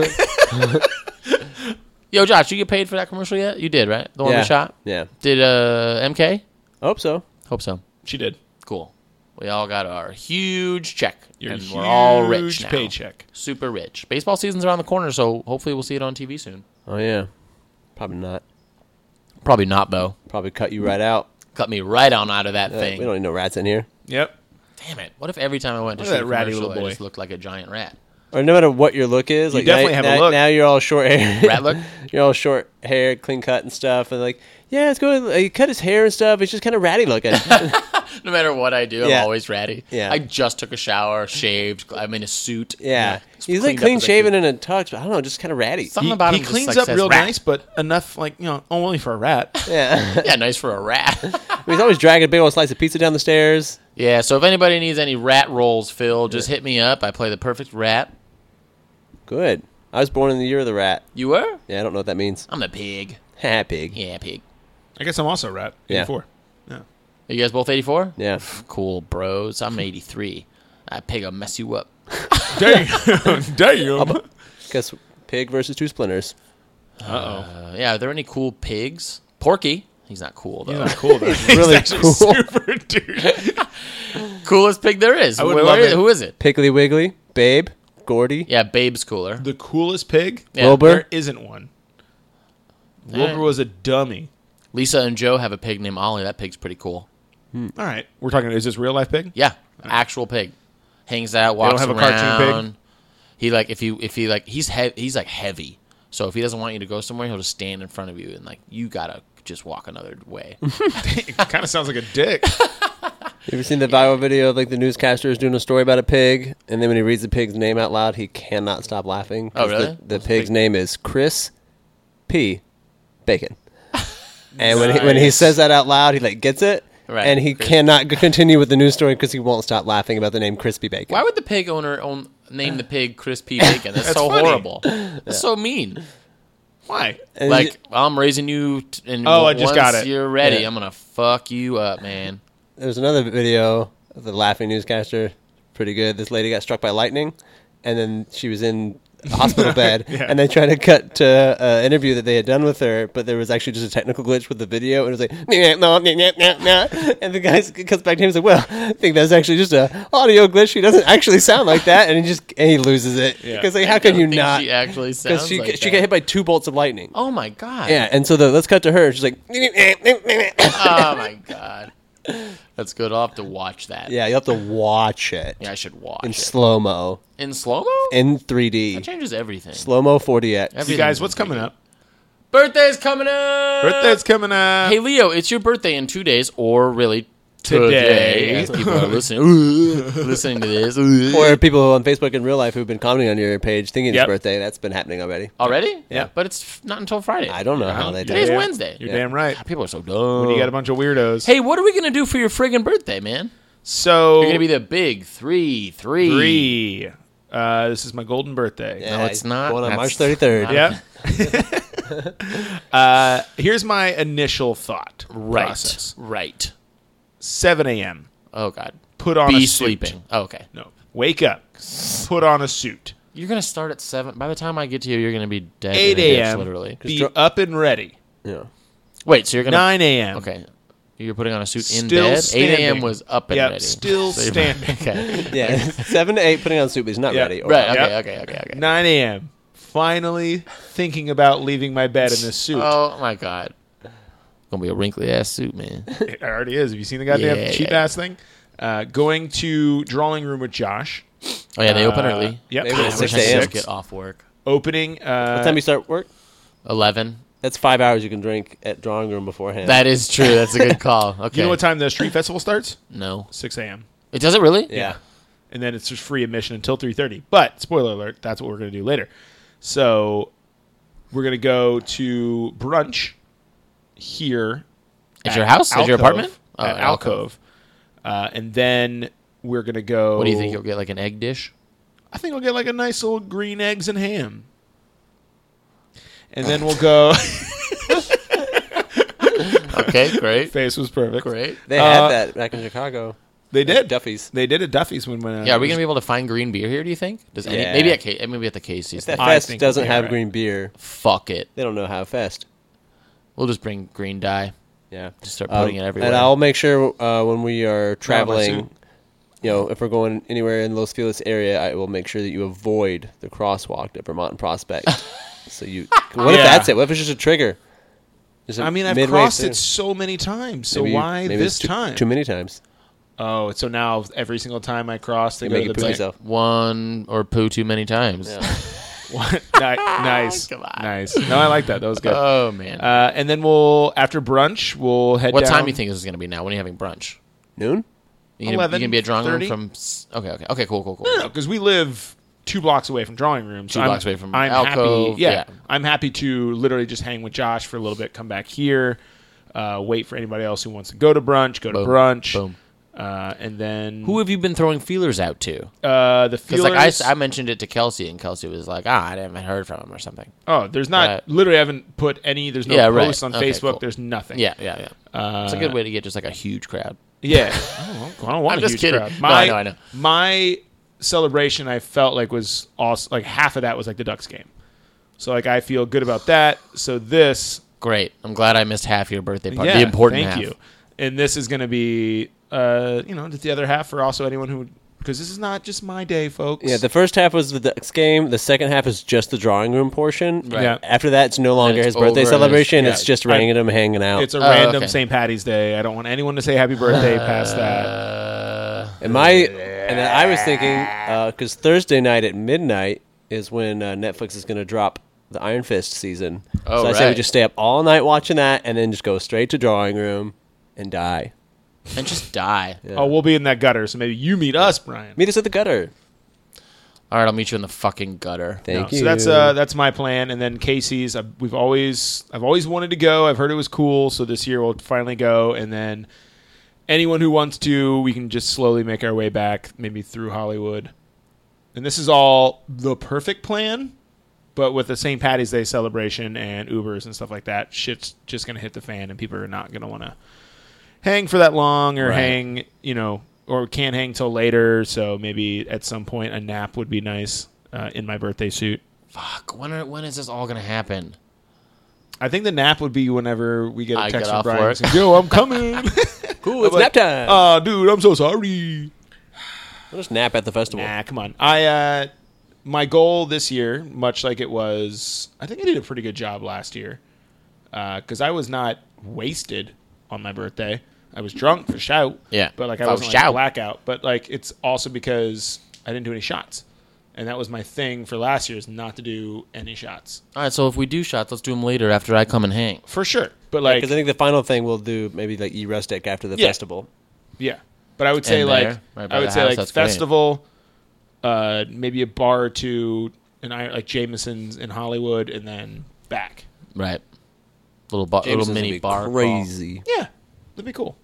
Yo, Josh, you get paid for that commercial yet? You did, right? The one yeah. we shot? Yeah. Did uh, M K? Hope so. Hope so. She did. Cool. We all got our huge check, Your and we're all rich huge now. paycheck. Super rich. Baseball season's around the corner, so hopefully we'll see it on T V soon. Oh yeah. Probably not. Probably not, Bo. Probably cut you right out. Cut me right on out of that Uh, thing. we don't need no rats in here. Yep. Damn it. What if every time I went to Look at shoot a that ratty commercial, little boy. I just looked like a giant rat? Or no matter what your look is, You like definitely now, have a now, look. now you're all short hair. Rat look? You're all short hair, clean cut and stuff, and like, yeah, it's good. Like, he cut his hair and stuff. It's just kind of ratty looking. No matter what I do, I'm Yeah. always ratty. Yeah. I just took a shower, shaved. I'm in a suit. yeah, Just he's cleaned like up clean as I shaven could. and in a tux, but I don't know, just kind of ratty. Something He, about he him just, cleans like, up says real rat. nice, but enough, like, you know, only for a rat. Yeah, Yeah, nice for a rat. he's always dragging a big old slice of pizza down the stairs. Yeah, so if anybody needs any rat rolls filled, just hit me up. I play the perfect rat. Good. I was born in the year of the rat. You were? Yeah, I don't know what that means. I'm a pig. Ha, pig. Yeah, pig. I guess I'm also a rat. Yeah. eighty-four. Yeah. Are you guys both eighty-four? Yeah. Cool, bros. I'm eighty-three. That pig will mess you up. Damn. Damn. Guess pig versus two splinters. Uh-oh. Uh, yeah, are there any cool pigs? Porky. He's not cool, though. He's not cool, though. He's really actually cool. super dude. Coolest pig there is. I would Where- love where- it. Who is it? Piggly Wiggly, Babe, Gordy, Yeah, Babe's cooler. The coolest pig? Yeah. Wilbur. There isn't one. Wilbur Eh. was a dummy. Lisa and Joe have a pig named Ollie. That pig's pretty cool. All right. We're talking, is this real life pig? Yeah, actual pig. Hangs out, walks have a around. cartoon pig? He like if you if he like he's he- he's like heavy. So if he doesn't want you to go somewhere, he'll just stand in front of you and like you gotta just walk another way. It kind of sounds like a dick. You ever seen the viral video of like the newscaster is doing a story about a pig, and then when he reads the pig's name out loud, he cannot stop laughing. 'cause Oh, really? The, the pig's name is Chris P. Bacon. And when he, when he Nice. says that out loud, he like gets it, Right. and he Chris- cannot g- continue with the news story because he won't stop laughing about the name Crispy Bacon. Why would the pig owner own, name the pig Crispy Bacon? That's, That's so funny. horrible. That's so mean. Why? And Like, he- I'm raising you, t- and Oh, I once just got it. you're ready, Yeah. I'm going to fuck you up, man. there's another video of the laughing newscaster. Pretty good. This lady got struck by lightning, and then she was in a hospital bed, Yeah. and they tried to cut to an interview that they had done with her, but there was actually just a technical glitch with the video, and it was like, "Nah, nah, nah, nah, nah, nah." And the guy comes back to him and is like, well, I think that's actually just a audio glitch. She doesn't actually sound like that, and he just and he loses it. Yeah. Because like, how I can don't you think not? She actually Because sounds she, like she that. got hit by two bolts of lightning. Oh, my God. Yeah, and so the let's cut to her. She's like, Oh, my God. That's good. I'll have to watch that. yeah, you have to watch it Yeah, I should watch in it. slow mo, In slow-mo? in three D, That changes everything. slow mo forty X. You Everything's guys, in what's coming up? Birthday's coming up! Birthday's coming up. Hey, Leo, it's your birthday in two days, or really Today. today, as people are listening, listening to this. Or people on Facebook in real life who've been commenting on your page thinking Yep. it's birthday. That's been happening already. Already? Yeah. But it's f- not until Friday. I don't know how they do Today's it. Yeah. Wednesday. You're Yeah. damn right. People are so dumb. When you got a bunch of weirdos. Hey, what are we going to do for your friggin' birthday, man? so You're going to be the big three, three. three. Uh, this is my golden birthday. Yeah, No, it's not. Going on That's March thirty-third. not- Yeah. uh, here's my initial thought Right. process. Right. seven a.m. Oh, God. Put on Be a suit. sleeping. Oh, okay. No. Wake up. Put on a suit. You're going to start at seven. By the time I get to you, you're going to be dead. eight in a ditch, a.m. Literally. Be dro- up and ready. Yeah. Wait, so you're going to. nine a.m. Okay. You're putting on a suit in Still bed? standing. eight a.m. was up and Yep, ready. still So you're- standing. Okay. Yeah. Seven to eight putting on soup, but he's not Yeah. ready. Or Right. up. Okay, Yep. okay. Okay. Okay. nine a.m. Finally thinking about leaving my bed in this suit. Oh, my God. Gonna be a wrinkly ass suit, man. It already is. Have you seen the goddamn Yeah. cheap ass thing? Uh, going to drawing room with Josh. Oh, yeah, they open Uh, early. Yep. Maybe I it's wish six I could a.m. just get off work. Opening. Uh, What time you start work? eleven. That's five hours you can drink at drawing room beforehand. That is true. That's a good call. Okay. You know what time the street festival starts? No. six a.m. It does it really? yeah. And then it's just free admission until three thirty. But, spoiler alert, that's what we're going to do later. So, we're going to go to brunch here. At your house? At your Alcove, apartment? Oh, at at Alcove. Uh, and then we're going to go. What do you think? You'll get like an egg dish? I think we'll get like a nice little green eggs and ham. And then we'll go. Okay, great. Face was perfect. Great. They had Uh, that back in Chicago. They did. Duffy's. They did at Duffy's when. when uh, Yeah, are we gonna be able to find green beer here? Do you think? Does any, Yeah. maybe at K, maybe at the Casey's? That I fest think doesn't we'll be have alright. green beer. Fuck it. They don't know how fest. We'll just bring green dye. Yeah. Just start putting Um, it everywhere. And I'll make sure uh, when we are suit. traveling, you know, if we're going anywhere in Los Feliz area, I will make sure that you avoid the crosswalk at Vermont and Prospect. So you, what if Yeah. that's it? What if it's just a trigger? Just a I mean, I've midway crossed through? it so many times. So Maybe you- why maybe this it's too, time? Too many times. Oh, so now every single time I cross, they You go make to you the poo bank. yourself. One or poo too many times. Yeah. What? Ni- nice, Come on. nice. No, I like that. That was good. Oh man. Uh, and then we'll after brunch, we'll head. what down. time do you think this is gonna be now? When are you having brunch? Noon? You gonna, eleven you gonna be at drawing room thirty? from? s- Okay, okay, okay. Cool, cool, cool. No, because we live two blocks away from drawing room. So Two I'm, blocks away from I'm Alcove, happy. Yeah, yeah. I'm happy to literally just hang with Josh for a little bit, come back here, uh, wait for anybody else who wants to go to brunch, go to Boom. brunch, Boom. Uh, and then Who have you been throwing feelers out to? uh, the Because feelers. like I, s- I mentioned it to Kelsey, and Kelsey was like, "Ah, I haven't heard from him or something." oh, there's not Right. literally. I haven't put any. There's no Yeah, right. posts on Okay, Facebook. cool. There's nothing. Yeah, yeah, yeah. Uh, It's a good way to get just like a huge crowd. Yeah. I don't, I don't want I'm a just huge kidding. crowd. No, My, I know, I know. My celebration, I felt like was awesome. Like half of that was like the Ducks game. So like I feel good about that. So this, Great. I'm glad I missed half your birthday party. yeah, the important thank half. you. And this is going to be, uh, you know, the other half for also anyone who, because this is not just my day, folks. Yeah, the first half was the Ducks game. The second half is just the drawing room portion. Right. Yeah. After that, it's no longer it's his birthday over. celebration. Yeah. It's just I- random hanging out. It's a Oh, random okay. Saint Patty's Day. I don't want anyone to say happy birthday past that. Uh, And my and then I was thinking because Thursday night at midnight is when uh, Netflix is going to drop the Iron Fist season. Oh, so I say we right. just stay up all night watching that, and then just go straight to drawing room and die. and just die. Yeah. Oh, we'll be in that gutter. So maybe you meet us, Brian. Meet us at the gutter. All right, I'll meet you in the fucking gutter. Thank No, you. So that's uh, that's my plan. And then Casey's, I've, we've always I've always wanted to go. I've heard it was cool. So this year we'll finally go. And then anyone who wants to, we can just slowly make our way back, maybe through Hollywood. And this is all the perfect plan, but with the Saint Patty's Day celebration and Ubers and stuff like that, shit's just going to hit the fan, and people are not going to want to hang for that long or Right. hang, you know, or can't hang till later. So maybe at some point a nap would be nice uh, in my birthday suit. Fuck. When are, when is this all gonna happen? I think the nap would be whenever we get a I text get from off Brian work. saying, yo, I'm coming. Cool, it's I'm nap time. Oh, dude, I'm so sorry. I'll just nap at the festival. Nah, come on. I uh, my goal this year, much like it was, I think I did a pretty good job last year because I was not wasted on my birthday. I was drunk for shout. Yeah. But like I For wasn't like shout. blackout. But like it's also because I didn't do any shots. And that was my thing for last year is not to do any shots. All right, so if we do shots, let's do them later after I come and hang. For sure. But like, Because I think the final thing we'll do maybe like E-Rustic after the Yeah. festival. yeah. But I would say And like, there, right by I would the say house, like that's great. festival, uh, maybe a bar or two, and I like Jameson's in Hollywood, and then back. Right. Little bar, little Jameson's mini would be bar. crawl. crazy. Yeah. That'd be cool.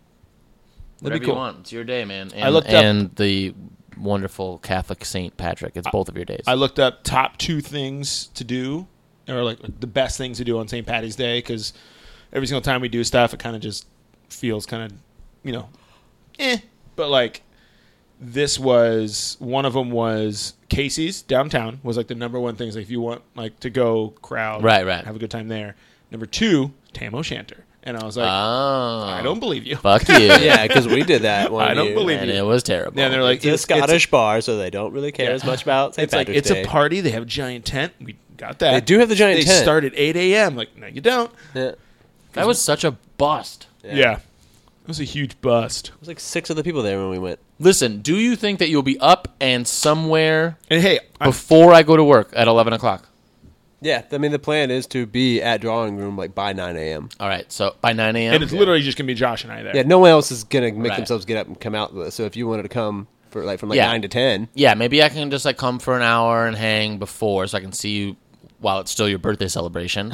That'd Whatever be cool. you want. It's your day, man. And, I looked up- and the wonderful Catholic Saint Patrick. It's both of your days. I looked up top two things to do, or like the best things to do on Saint Patty's Day, because every single time we do stuff, it kind of just feels kind of, you know, eh. But like, this was one of them was Casey's downtown was like the number one thing. Like if you want like to go crowd, Right, right. have a good time there. Number two, Tam O'Shanter, and I was like, oh. I don't believe you. Fuck you. Yeah, because we did that one I don't year. believe And you. it was terrible. Yeah, and they're like, It's a Scottish bar, so they don't really care Yeah. as much about Saint It's like Patrick's it's Day. a party. They have a giant tent. We got that. They do have the giant they tent. start at eight a.m. Like, no, you don't. Yeah. that was such a bust. Yeah. It was a huge bust. There was like six other people there when we went. Listen, do you think that you'll be up and somewhere And hey, I'm, before I go to work at eleven o'clock? Yeah, I mean the plan is to be at drawing room like by nine a.m. All right, so by nine a.m. and it's literally just gonna be Josh and I there. Yeah, no one else is gonna make Right. themselves get up and come out with us. So if you wanted to come for like from like Yeah. nine to ten, Yeah, maybe I can just like come for an hour and hang before, so I can see you while it's still your birthday celebration.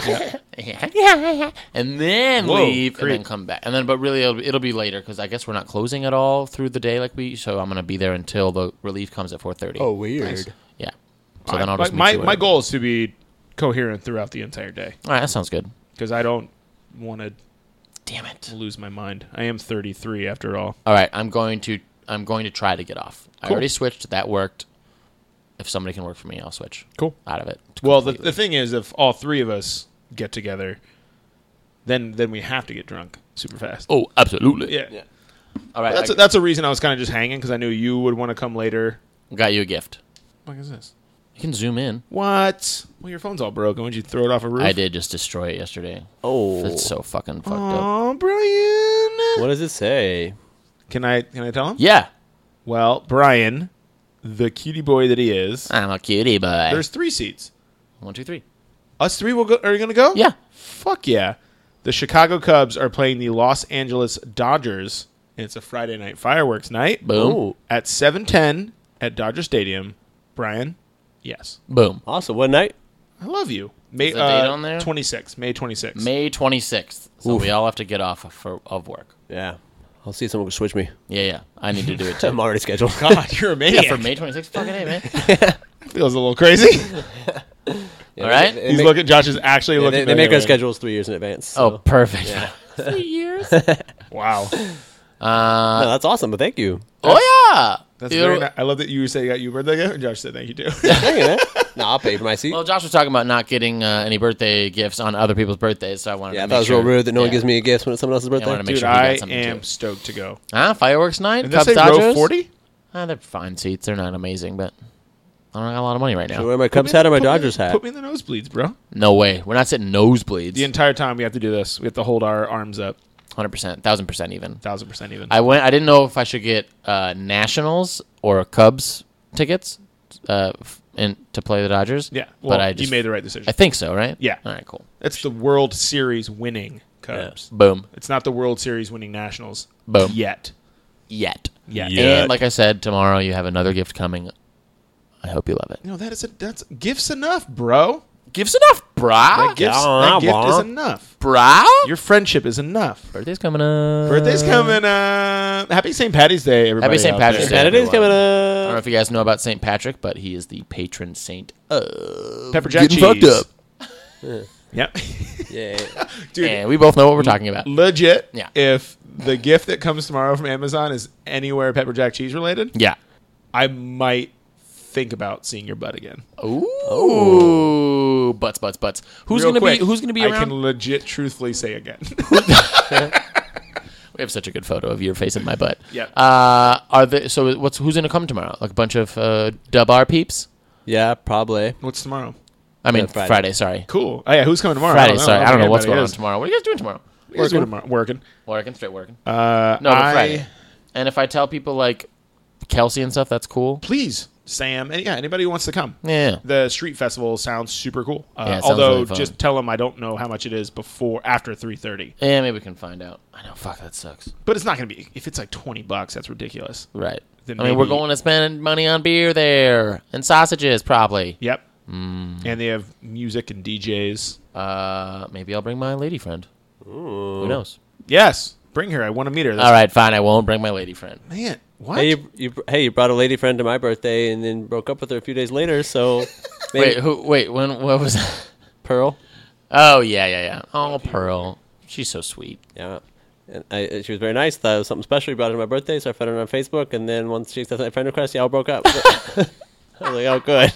Yeah, and then Whoa, leave creep. and then come back. And then, but really, it'll, it'll be later because I guess we're not closing at all through the day like we. So I'm gonna be there until the relief comes at four thirty. oh weird. yeah. So then I'll my just meet my, you my wherever. goal is to be coherent throughout the entire day All right, that sounds good. because I don't want to Damn it. lose my mind. I am thirty-three after all. All right, I'm going to I'm going to try to get off. I Cool. already switched. That worked. If somebody can work for me, I'll switch. Cool. Out of it. Well, the, completely. the thing is, if all three of us get together, then then we have to get drunk super fast. Oh, absolutely. Yeah. Yeah. All right, That's I a, that's a reason I was kind of just hanging because I knew you would want to come later. got you a gift. What is this? You can zoom in. What? Well, your phone's all broken. Would you throw it off a roof? I did just destroy it yesterday. Oh, It's so fucking fucked up. Oh, Brian. what does it say? Can I can I tell him? Yeah, Well, Brian, the cutie boy that he is, I'm a cutie boy. there's three seats. One, two, three. Us three will go. Are you going to go? Yeah. Fuck yeah. The Chicago Cubs are playing the Los Angeles Dodgers, and it's a Friday night fireworks night Boom. Oh, at seven ten at Dodger Stadium. Brian, yes. Boom. awesome. What night? I love you. May Is the date uh, on there? twenty-sixth. May twenty-sixth. May twenty-sixth. So Oof. we all have to get off for, of work. Yeah, I'll see if someone can switch me. Yeah, yeah. I need to do it too. I'm already scheduled. God, you're a maniac. Yeah, for May twenty-sixth. Fucking A, man. Feels a little crazy. Yeah, All right. they- they He's make- looking. Josh is actually yeah, looking. they, they at make it. our schedules three years in advance. So. Oh, perfect. Yeah. Three years. Wow. Uh, No, that's awesome. But thank you. oh yeah. That's It'll- very. Ni- I love that you say you got you a birthday gift, and Josh said thank you too. Thank you, man. No, I'll pay for my seat. Well, Josh was talking about not getting uh, any birthday gifts on other people's birthdays, so I wanted yeah, to I make thought it was sure. real rude that no one Yeah. gives me a gift when it's someone else's Yeah, I birthday. wanted to make Dude, sure he I got something am too. stoked to go. Huh? Fireworks night? And Cubs this say row Dodgers? forty? Ah, they're fine seats. They're not amazing, but I don't got a lot of money right Should I now. wear my Cubs hat or my Dodgers hat? Put me in the nosebleeds, bro. No way. We're not sitting nosebleeds. The entire time we have to do this. We have to hold our arms up, one hundred percent, one thousand percent even. thousand percent even. I went. I didn't know if I should get uh, Nationals or Cubs tickets uh, f- in, to play the Dodgers. yeah, well, but I just you made the right decision. I think so, right? Yeah. All right, cool. It's the World Series winning Cubs. Boom. It's not the World Series winning Nationals. Boom. Yet. Yet. Yet. And like I said, tomorrow you have another gift coming. I hope you love it. No, that is a, that's gifts enough, bro. Gift's enough, brah. That, gift's, Yeah, that gift well. is enough. Brah. Your friendship is enough. Birthday's coming up. Birthday's coming up. Happy Saint Patty's Day, everybody. Happy Saint out Patrick's there. Day. Saturday's coming I don't know up. if you guys know about Saint Patrick, but he is the patron saint of Pepper jack getting cheese. fucked up. Yep. Yeah. Dude, And we both know what we're talking about. legit. Yeah. If the gift that comes tomorrow from Amazon is anywhere pepper jack cheese related, Yeah. I might think about seeing your butt again. Ooh. Butts, butts, butts. Who's Real gonna quick, be? Who's gonna be I around? can legit, truthfully say again. We have such a good photo of your face in my butt. Yep. Uh, are there? So what's who's gonna come tomorrow? Like a bunch of uh, dub R peeps? Yeah, probably. What's tomorrow? I mean Yeah, Friday. Friday. Sorry. Cool. Oh yeah, who's coming tomorrow? Friday. Sorry. I don't know what's anybody going on is. tomorrow. What are you guys doing tomorrow? What are you guys doing tomorrow? Working. Working. Straight working. Uh, No, but I- Friday. And if I tell people like Kelsey and stuff, that's cool. Please, Sam, and yeah, anybody who wants to come. Yeah. The street festival sounds super cool. Uh, Yeah, it sounds although, really fun. just tell them I don't know how much it is before after three thirty. Yeah, maybe we can find out. I know. Fuck, that sucks. But it's not going to be. If it's like twenty bucks, that's ridiculous. Right. Then I mean, we're maybe- going to spend money on beer there and sausages, probably. Yep. Mm. And they have music and D Js. Uh, maybe I'll bring my lady friend. Who knows? Yes, bring her. I want to meet her. That's, All right, fine. I won't bring my lady friend. man. What? Hey, you, you, hey, you brought a lady friend to my birthday and then broke up with her a few days later. So, maybe Wait, who? Wait, when? What was that? Pearl. Oh yeah, yeah, yeah. Oh, Pearl. She's so sweet. Yeah. And I, she was very nice. Thought it was something special. We brought her to my birthday, so I found her on Facebook. And then once she accepted my friend request, y'all broke up. I was like, oh, good.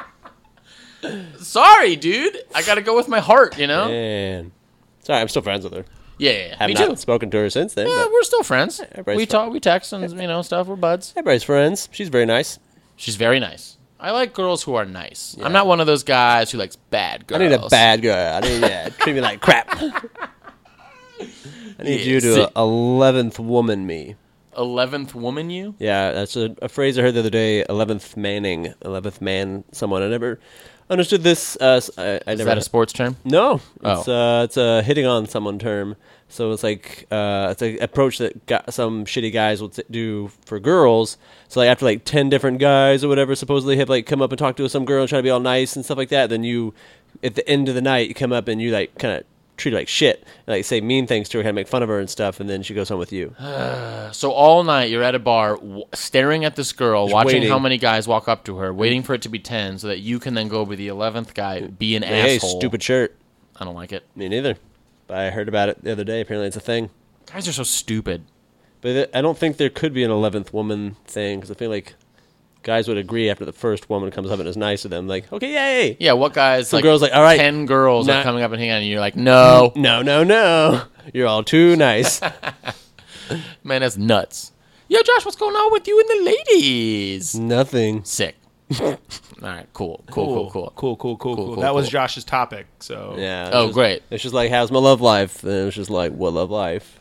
Sorry, dude. I gotta go with my heart. You know. Man. Sorry, I'm still friends with her. Yeah, yeah, yeah. Have Me not too. spoken to her since then. Yeah, but we're still friends. everybody's We fri- talk, we text, and you know stuff. We're buds. everybody's friends. She's very nice. She's very nice. I like girls who are nice. I'm not one of those guys who likes bad girls. I need a bad girl. I need yeah, treat me like crap. I need Yeah, you to sit- eleventh woman me. eleventh woman. You? Yeah, that's a, a phrase I heard the other day. Eleventh manning, eleventh man. Someone I never understood this. Uh, s- I, I Is never. that a sports term? No, Oh. it's uh, it's a hitting on someone term. So it's like uh, it's an approach that got some shitty guys will t- do for girls. So like after like ten different guys or whatever supposedly have like come up and talk to some girl and try to be all nice and stuff like that, then you at the end of the night you come up and you like kind of treat her like shit, and, like say mean things to her, kind of make fun of her and stuff, and then she goes home with you. So all night you're at a bar w- staring at this girl, watching waiting. how many guys walk up to her, waiting for it to be ten so that you can then go be the eleventh guy, be an Like, hey, asshole. stupid shirt. I don't like it. Me neither. But I heard about it the other day. Apparently it's a thing. Guys are so stupid. But th- I don't think there could be an eleventh woman thing, because I feel like guys would agree after the first woman comes up and is nice to them, like, okay, yay. Yeah, what guys? Some like, girls like, all right, ten girls are not- coming up and hanging out, and you're like, no, No, no, no. You're all too nice. man, that's nuts. Yo, Josh, what's going on with you and the ladies? Nothing. Sick. All right, cool, cool, cool, cool. cool, cool, cool, cool. cool, That was cool. Josh's topic. So Yeah. Oh, it's just- great. It's just like, how's my love life? And it was just like, what love life?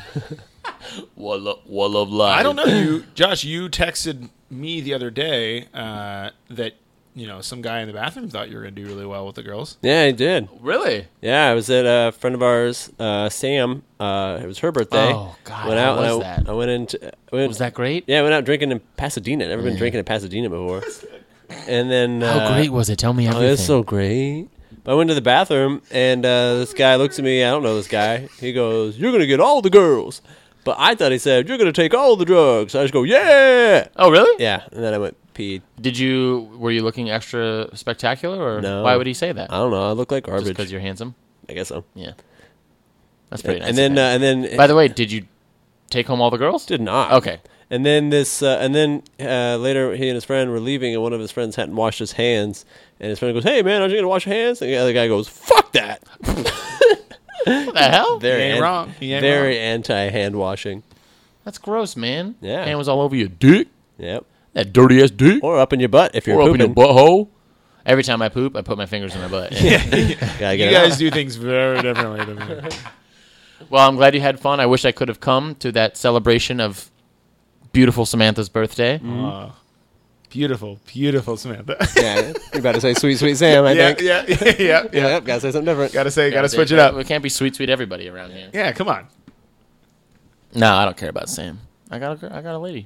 What love, what love life? I don't know you, Josh. You texted me the other day uh, that you know some guy in the bathroom thought you were going to do really well with the girls. Yeah, I did. Really? Yeah, I was at a friend of ours, uh, Sam. Uh, it was her birthday. Oh, God, Went how out and was I, that? I went into. I went, Was that great? Yeah, I went out drinking in Pasadena. Never been drinking in Pasadena before. And then uh, How great was it? Tell me Oh, everything. it's so great. But I went to the bathroom, and uh, this guy looks at me. I don't know this guy. He goes, "You're gonna get all the girls," but I thought he said, "You're gonna take all the drugs." I just go, "Yeah, Oh, really? yeah." And then I went peed. Did you? Were you looking extra spectacular, or No. why would he say that? I don't know. I look like Just garbage. because you're handsome? I guess so. Yeah, that's pretty And, nice. and then, of uh, him. and then, by the way, did you take home all the girls? did not. Okay. And then this, uh, and then uh, later, he and his friend were leaving, and one of his friends hadn't washed his hands. And his friend goes, "Hey, man, aren't you gonna wash your hands?" And the other guy goes, "Fuck that." What the hell? Very He ain't an- wrong. He ain't very wrong. anti hand washing. That's gross, man. Yeah. Hand was all over your dick. Yep. That dirty ass dick. Or up in your butt if you're Or up in pooping. your butthole. Every time I poop, I put my fingers in my butt. Gotta You get it guys out. do things very differently than me. Well, I'm glad you had fun. I wish I could have come to that celebration of beautiful Samantha's birthday. Uh, beautiful, beautiful Samantha. Yeah, you're about to say sweet, sweet Sam, I yeah, think. yeah, yeah, yeah, Yeah, yeah. yep, gotta say something different. Gotta say, gotta Yeah, switch they- it up. We can't be sweet, sweet everybody around here. Yeah, come on. No, I don't care about Sam. I got a, gir- I got a lady.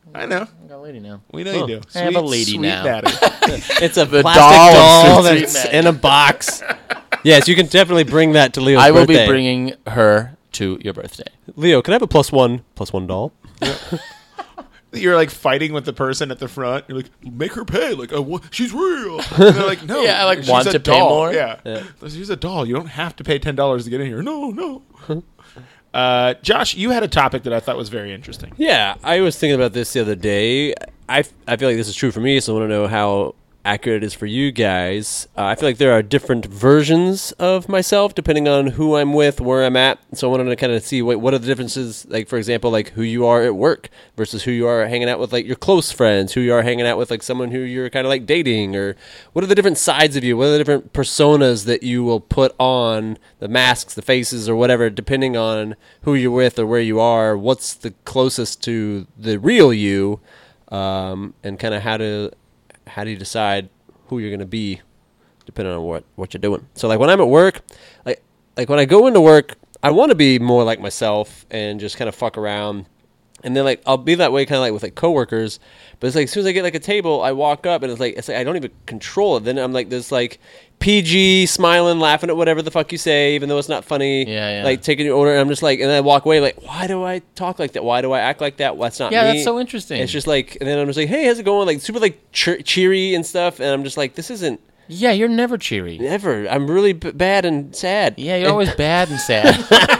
I know. I got a lady now. We know Oh. you do. I have a lady sweet now. daddy. It's a The plastic doll doll, of Sweet that's Maddie. in a box. Yes, you can definitely bring that to Leo's I will birthday. be bringing her to your birthday. Leo, can I have a plus one plus one doll? You're like fighting with the person at the front. You're like, make her pay. Like, I wa- she's real. And they're like, no. Yeah, I, like, she's want a to pay doll. more. Yeah. She's a doll. You don't have to pay ten dollars to get in here. No, no. uh, Josh, you had a topic that I thought was very interesting. Yeah, I was thinking about this the other day. I, f- I feel like this is true for me, so I want to know how accurate it is for you guys. Uh, I feel like there are different versions of myself depending on who I'm with, where I'm at. So I wanted to kind of see what, what are the differences, like, for example, like who you are at work versus who you are hanging out with, like your close friends, who you are hanging out with, like someone who you're kind of like dating, or what are the different sides of you? What are the different personas that you will put on, the masks, the faces, or whatever, depending on who you're with or where you are? What's the closest to the real you? Um, and kind of how to how do you decide who you're going to be depending on what, what you're doing. So like when I'm at work, like like when I go into work, I want to be more like myself and just kind of fuck around. And then like I'll be that way kind of like with like coworkers, but it's like as soon as I get like a table, I walk up and it's like it's like I don't even control it. Then I'm like this like P G smiling, laughing at whatever the fuck you say, even though it's not funny. Yeah, yeah. Like taking your order, and I'm just like, and then I walk away like, why do I talk like that? Why do I act like that? Well, that's not Yeah, me. that's so interesting. It's just like, and then I'm just like, hey, how's it going? Like super like cheer- cheery and stuff, and I'm just like, this isn't Yeah, you're never cheery. ever. I'm really b- bad and sad. Yeah, you're always bad and sad.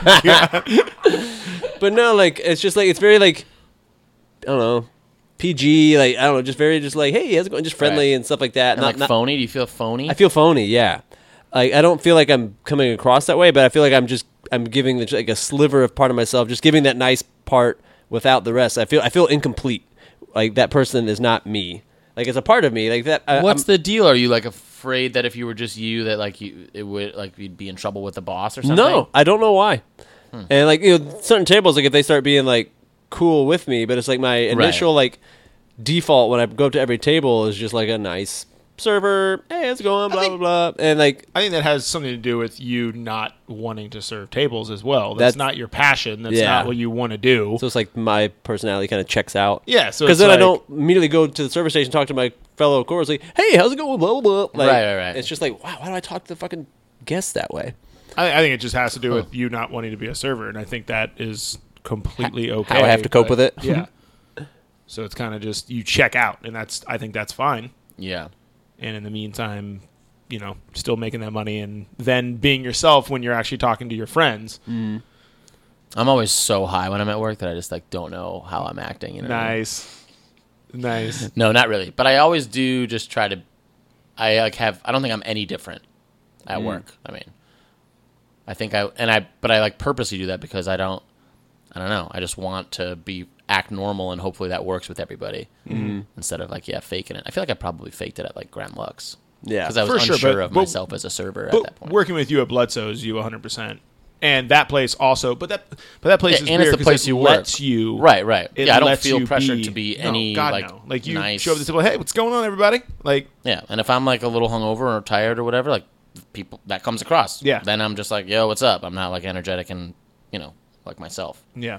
But no, like it's just like it's very like I don't know, P G. Like I don't know, just very just like, hey, how's it going? Just friendly Right. and stuff like that. And Not- like not- phony? Do you feel phony? I feel phony. Yeah, like I don't feel like I'm coming across that way, but I feel like I'm just I'm giving the, like a sliver of part of myself, just giving that nice part without the rest. I feel I feel incomplete. Like that person is not me. Like it's a part of me. Like that. I, What's I'm, the deal? Are you like afraid that if you were just you, that like you it would like you'd be in trouble with the boss or something? No, I don't know why. And like you know, certain tables, like if they start being like cool with me, but it's like my initial like default when I go up to every table is just like a nice server. Hey, how's it going? Blah think- blah blah. And like I think that has something to do with you not wanting to serve tables as well. That's, That's- not your passion. That's Yeah. not what you want to do. so, it's like my personality kind of checks out. Yeah, so because it's then I like- don't immediately go to the service station, talk to my fellow coworkers, like, hey, how's it going? Blah blah blah. Like, Right, right, right. It's just like, wow, why do I talk to the fucking guests that way? I, I think it just has to do with you not wanting to be a server, and I think that is completely okay. how I have to cope but- with it. Yeah. So it's kind of just you check out, and that's I think that's fine. Yeah. And in the meantime, you know, still making that money, and then being yourself when you're actually talking to your friends. I'm always so high when I'm at work that I just like don't know how I'm acting. You know? Nice, nice. No, not really. But I always do just try to. I like have. I don't think I'm any different at work. I mean, I think I and I, but I like purposely do that because I don't. I don't know. I just want to be act normal, and hopefully that works with everybody instead of like yeah faking it. I feel like I probably faked it at like Grand Lux. Yeah, because I was for sure, unsure but- of but- myself as a server at But that point. working with you at Bloodso's, you one hundred percent. And that place also, but that but that place Yeah, is and weird it's the 'cause place it you work. lets you Right, right. It Yeah, I don't lets feel you pressured be- to be No, any God, like no. Like you nice. show up to the table, hey, what's going on, everybody? Like, Yeah, and if I'm like a little hungover or tired or whatever, like people that comes across. Yeah. Then I'm just like, yo, what's up? I'm not like energetic and you know like myself. yeah,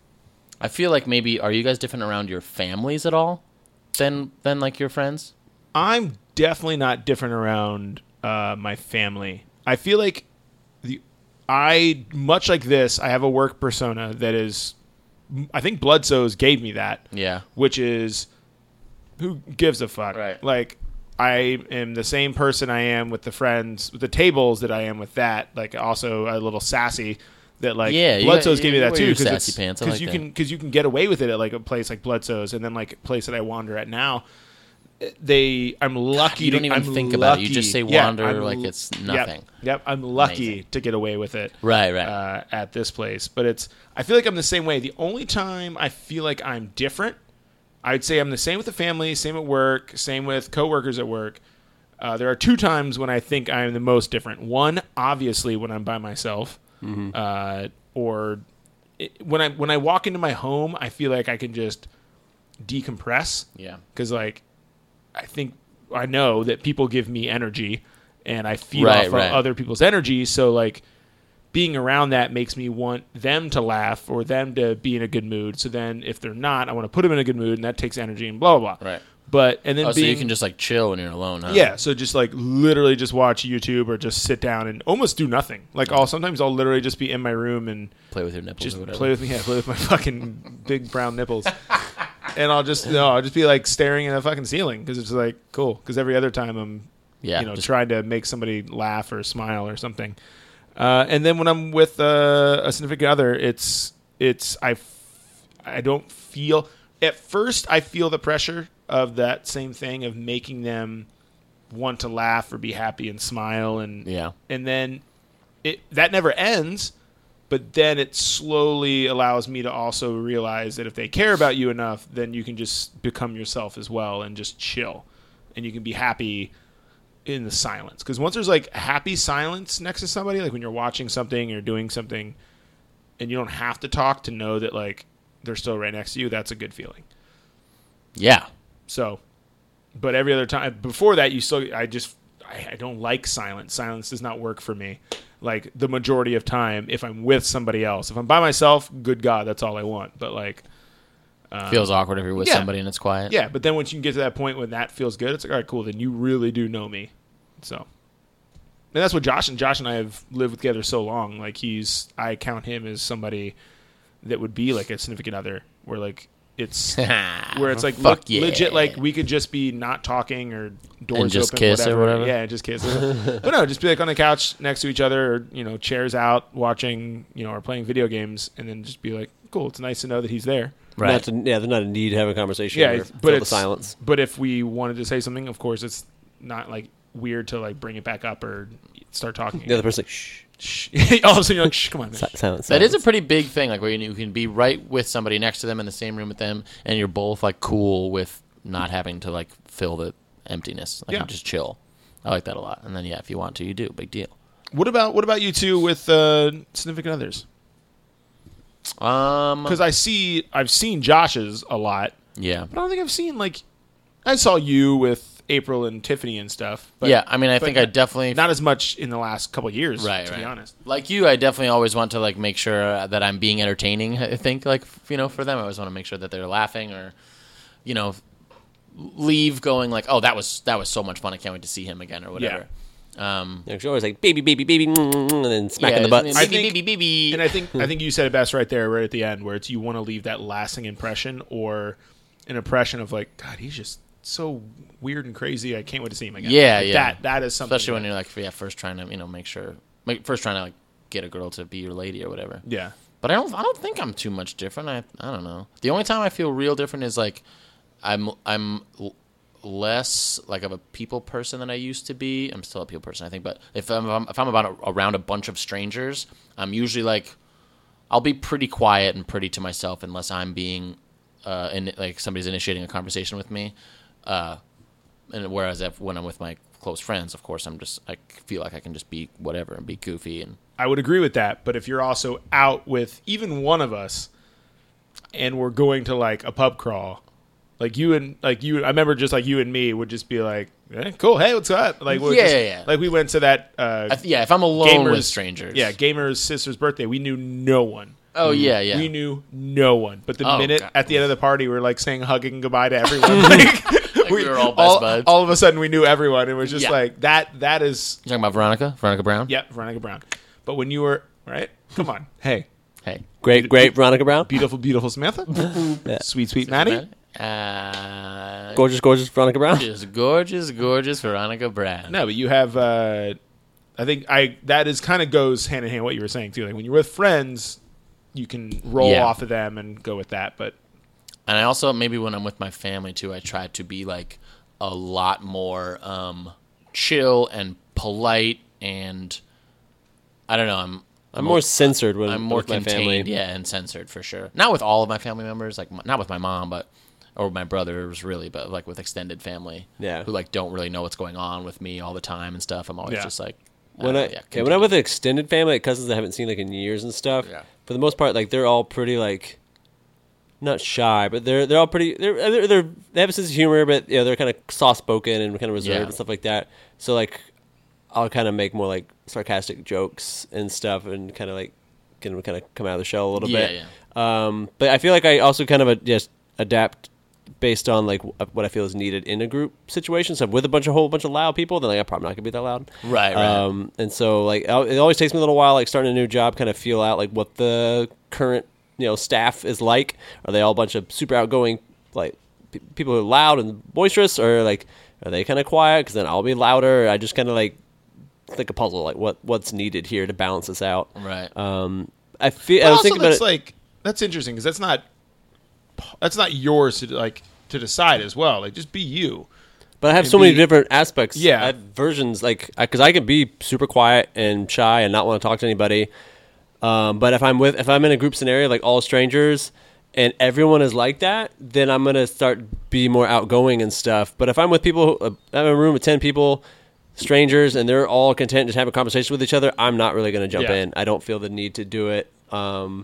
I feel like maybe are you guys different around your families at all than than like your friends? I'm definitely not different around uh, my family. I feel like the I much like this. I have a work persona that is. I think Bloodso's gave me that. Yeah. Which is, who gives a fuck? Right. Like, I am the same person I am with the friends, with the tables that I am with that. Like, also a little sassy. That like Yeah, you Bloodso's got- gave me you that wear too your because sassy pants. I like you that. can because you can get away with it at like a place like Bloodso's and then like a place that I wander at now. They, I'm lucky. you don't to, even I'm think about it. You lucky- just say yeah, wander I'm like l- it's yep, nothing. Yep, I'm lucky Amazing. to get away with it. Right, right. Uh, at this place, but it's. I feel like I'm the same way. The only time I feel like I'm different, I'd say I'm the same with the family, same at work, same with coworkers at work. Uh, there are two times when I think I'm the most different. One, obviously, when I'm by myself, uh, or it, when I when I walk into my home, I feel like I can just decompress. Yeah. Because like, I think I know that people give me energy, and I feed Right, off right. of other people's energy. So like, being around that makes me want them to laugh or them to be in a good mood. So then if they're not, I want to put them in a good mood, and that takes energy and blah, blah, blah. Right. But, and then Oh, being, so you can just like chill when you're alone, huh? yeah, so just like literally just watch YouTube or just sit down and almost do nothing. Like I'll sometimes I'll literally just be in my room and Play with your nipples just or whatever. play with me, yeah, play with my fucking big brown nipples. And I'll just no, I'll just be like staring at the fucking ceiling because it's like cool. Because every other time I'm, Yeah, you know, just- trying to make somebody laugh or smile or something. Uh, and then when I'm with uh, a significant other, it's it's I, f- I don't feel at first I feel the pressure of that same thing of making them want to laugh or be happy and smile and Yeah. and then it that never ends. But then it slowly allows me to also realize that if they care about you enough, then you can just become yourself as well and just chill. And you can be happy in the silence. Because once there's like happy silence next to somebody, like when you're watching something or doing something and you don't have to talk to know that like they're still right next to you, that's a good feeling. Yeah. So, but every other time, before that, you still, I just, I, I don't like silence. Silence does not work for me. Like the majority of time, if I'm with somebody else, if I'm by myself, good God, that's all I want. But like, Feels awkward if you're with yeah. somebody and it's quiet. yeah, but then once you can get to that point when that feels good, it's like, all right, cool, then you really do know me. So, and that's what Josh and Josh and I have lived together so long. Like he's, I count him as somebody that would be like a significant other where like, it's where it's like Fuck le- yeah. legit, like we could just be not talking or doors And just open, kiss or whatever. whatever? Yeah, and just kiss. But no, just be like on the couch next to each other, or you know, chairs out, watching, you know, or playing video games, and then just be like, cool. It's nice to know that he's there. Right. Not to, yeah, there's not a need to have a conversation. Yeah, or it's- but fill the it's silence. But if we wanted to say something, of course, it's not like weird to like bring it back up or start talking. The other person's like, shh, Shh. All of a sudden, you're like, shh, come on. si- silence. That is a silence. pretty big thing, like where you can be right with somebody next to them in the same room with them, and you're both like cool with not having to like fill the emptiness. Like Yeah. you just chill. I like that a lot. And then yeah, if you want to, you do. Big deal. What about what about you two with uh, significant others? Um, Because I see, I've seen Josh's a lot. yeah, But I don't think I've seen like I saw you with April and Tiffany and stuff. But, yeah. I mean, I but think I definitely not as much in the last couple of years, right, to right. be honest. Like you, I definitely always want to like make sure that I'm being entertaining. I think like you know for them, I always want to make sure that they're laughing or you know leave going like, oh, that was that was so much fun. I can't wait to see him again or whatever. Um, Yeah, 'cause you're always like, baby, baby, baby, mm, mm, mm, and then smacking yeah, the butts. baby, I think- baby, baby. And I think I think you said it best right there, right at the end, where it's you want to leave that lasting impression or an impression of like, God, he's just so weird and crazy. I can't wait to see him again. Yeah, Like, yeah. That that is something. Especially when that- you're like, yeah, first trying to you know make sure, make, first trying to like get a girl to be your lady or whatever. yeah. But I don't, I don't think I'm too much different. I, I don't know. The only time I feel real different is like, I'm, I'm l- less like of a people person than I used to be. I'm still a people person, I think. But if I'm, if I'm about a, around a bunch of strangers, I'm usually like, I'll be pretty quiet and pretty to myself unless I'm being, uh, in like somebody's initiating a conversation with me. Uh, and whereas if, when I'm with my close friends, of course, I'm just, I feel like I can just be whatever and be goofy and. I would agree with that. But if you're also out with even one of us, and we're going to like a pub crawl, like you and like you, I remember just like you and me would just be like, eh, "Cool, hey, what's up?" Like, we're Yeah, just- yeah, yeah. Like we went to that. Uh, I th- yeah, if I'm alone Gamers- with strangers. Yeah, Gamer's sister's birthday. We knew no one. Oh, yeah, yeah. We knew no one. But the Oh, minute God. at the end of the party, we were like saying hugging goodbye to everyone. like, we were all best buds. All of a sudden, we knew everyone. It was just Yeah. like that. That is, You talking about Veronica? Veronica Brown? yeah, Veronica Brown. But when you were right, come on, hey, Hey. Great, great Veronica Brown. beautiful, beautiful Samantha, sweet, sweet Maddie. Uh, Gorgeous, gorgeous Veronica Brown. gorgeous, gorgeous, gorgeous Veronica Brown. No, but you have. Uh, I think I that is kind of goes hand in hand with what you were saying too. Like when you're with friends, you can roll Yeah. off of them and go with that. But And I also, maybe when I'm with my family too, I try to be like a lot more um, chill and polite and I don't know. I'm I'm more censored when I'm more with my contained, family. yeah, and censored for sure. Not with all of my family members, like not with my mom, but or my brothers really, but like with extended family, Yeah. who like don't really know what's going on with me all the time and stuff. I'm always Yeah. just like When uh, I yeah, yeah, when continue. I'm with an extended family, like cousins I haven't seen like in years and stuff. Yeah. For the most part, like they're all pretty like not shy, but they're they're all pretty. They're they're, they're they have a sense of humor, but you know they're kind of soft spoken and kind of reserved Yeah. and stuff like that. So like I'll kind of make more like sarcastic jokes and stuff, and kind of like get them kind of come out of the shell a little Yeah, bit. Yeah. Um, but I feel like I also kind of uh, just adapt based on like what I feel is needed in a group situation. So with a bunch of whole bunch of loud people, then like I'm probably not gonna be that loud. Right, right. Um, and so like it always takes me a little while, like starting a new job, kind of feel out like what the current you know staff is like. Are they all a bunch of super outgoing like p- people who are loud and boisterous, or like are they kind of quiet? Because then I'll be louder. I just kind of like think a puzzle, like what what's needed here to balance this out. Right. Um, I feel. But I was also thinking about that's it. like that's interesting because that's not that's not yours to like to decide as well. Like just be you. But I have and so many be- different aspects. Yeah. I have versions, like, because I, I can be super quiet and shy and not want to talk to anybody. Um, but if I'm with, if I'm in a group scenario, like all strangers, and everyone is like that, then I'm gonna start be more outgoing and stuff. But if I'm with people, who, I'm in a room with ten people, strangers, and they're all content to just have a conversation with each other, I'm not really gonna jump Yeah. in. I don't feel the need to do it. Um,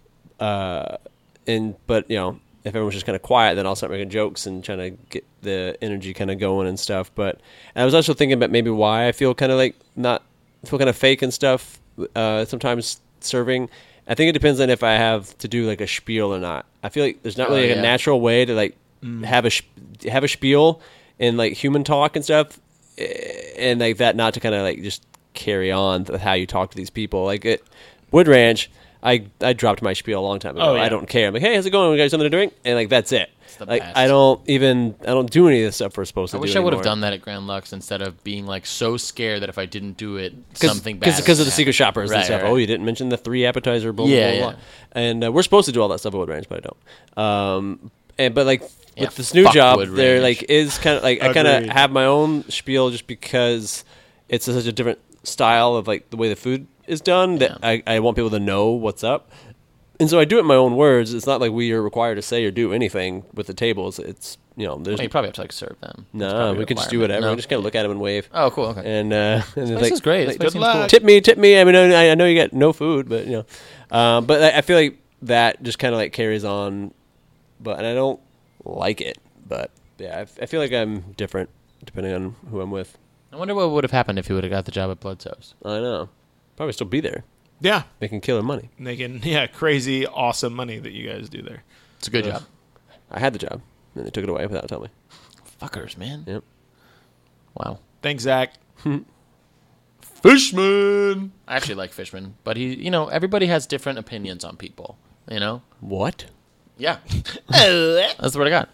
uh, and but you know. If everyone's just kind of quiet, then I'll start making jokes and trying to get the energy kind of going and stuff. But and I was also thinking about maybe why I feel kind of like not feel kind of fake and stuff. Uh, sometimes serving, I think it depends on if I have to do like a spiel or not. I feel like there's not Oh, really like yeah. a natural way to like have a sh- have a spiel in like human talk and stuff, eh, and like that not to kind of like just carry on with how you talk to these people. Like at Wood Ranch. I, I dropped my spiel a long time ago. Oh, yeah. I don't care. I'm like, hey, how's it going? We got something to drink? And like that's it. the Like best. I don't even I don't do any of the stuff we're supposed to I do. wish I would have anymore. done that at Grand Lux instead of being like so scared that if I didn't do it, Cause, something bad. because of would the secret happen. shoppers Right, and stuff. right. Oh, you didn't mention the three appetizer, blah blah Yeah, blah. yeah. blah. And uh, we're supposed to do all that stuff at Wood Ranch, but I don't. Um, and but like Yeah, with this new fuck job, Wood there Ranch. like is kind of like I kind of Agreed. have my own spiel just because it's such a different style of like the way the food is done that Yeah. I, I want people to know what's up. And so I do it in my own words. It's not like we are required to say or do anything with the tables. It's you know there's Well, you probably have to like serve them. That's no probably a we can just do requirement. whatever. No? We just kind of look at them and wave. Oh, cool. Okay. And uh, and This it's place is great. This like, place good seems luck. cool. tip me, tip me. I mean, I I know you got no food, but you know, um, but I I feel like that just kind of like carries on, but and I don't like it. But yeah, I, f- I feel like I'm different depending on who I'm with. I wonder what would have happened if he would have got the job at Bloodso's. I know, probably still be there Yeah. making killer money. Making yeah, crazy awesome money that you guys do there. It's a good Ugh. job. I had the job, and they took it away without telling me. Fuckers, man. Yep. Wow. Thanks, Zach. Fishman. I actually like Fishman, but he, you know, everybody has different opinions on people. You know. What? Yeah. That's what I got.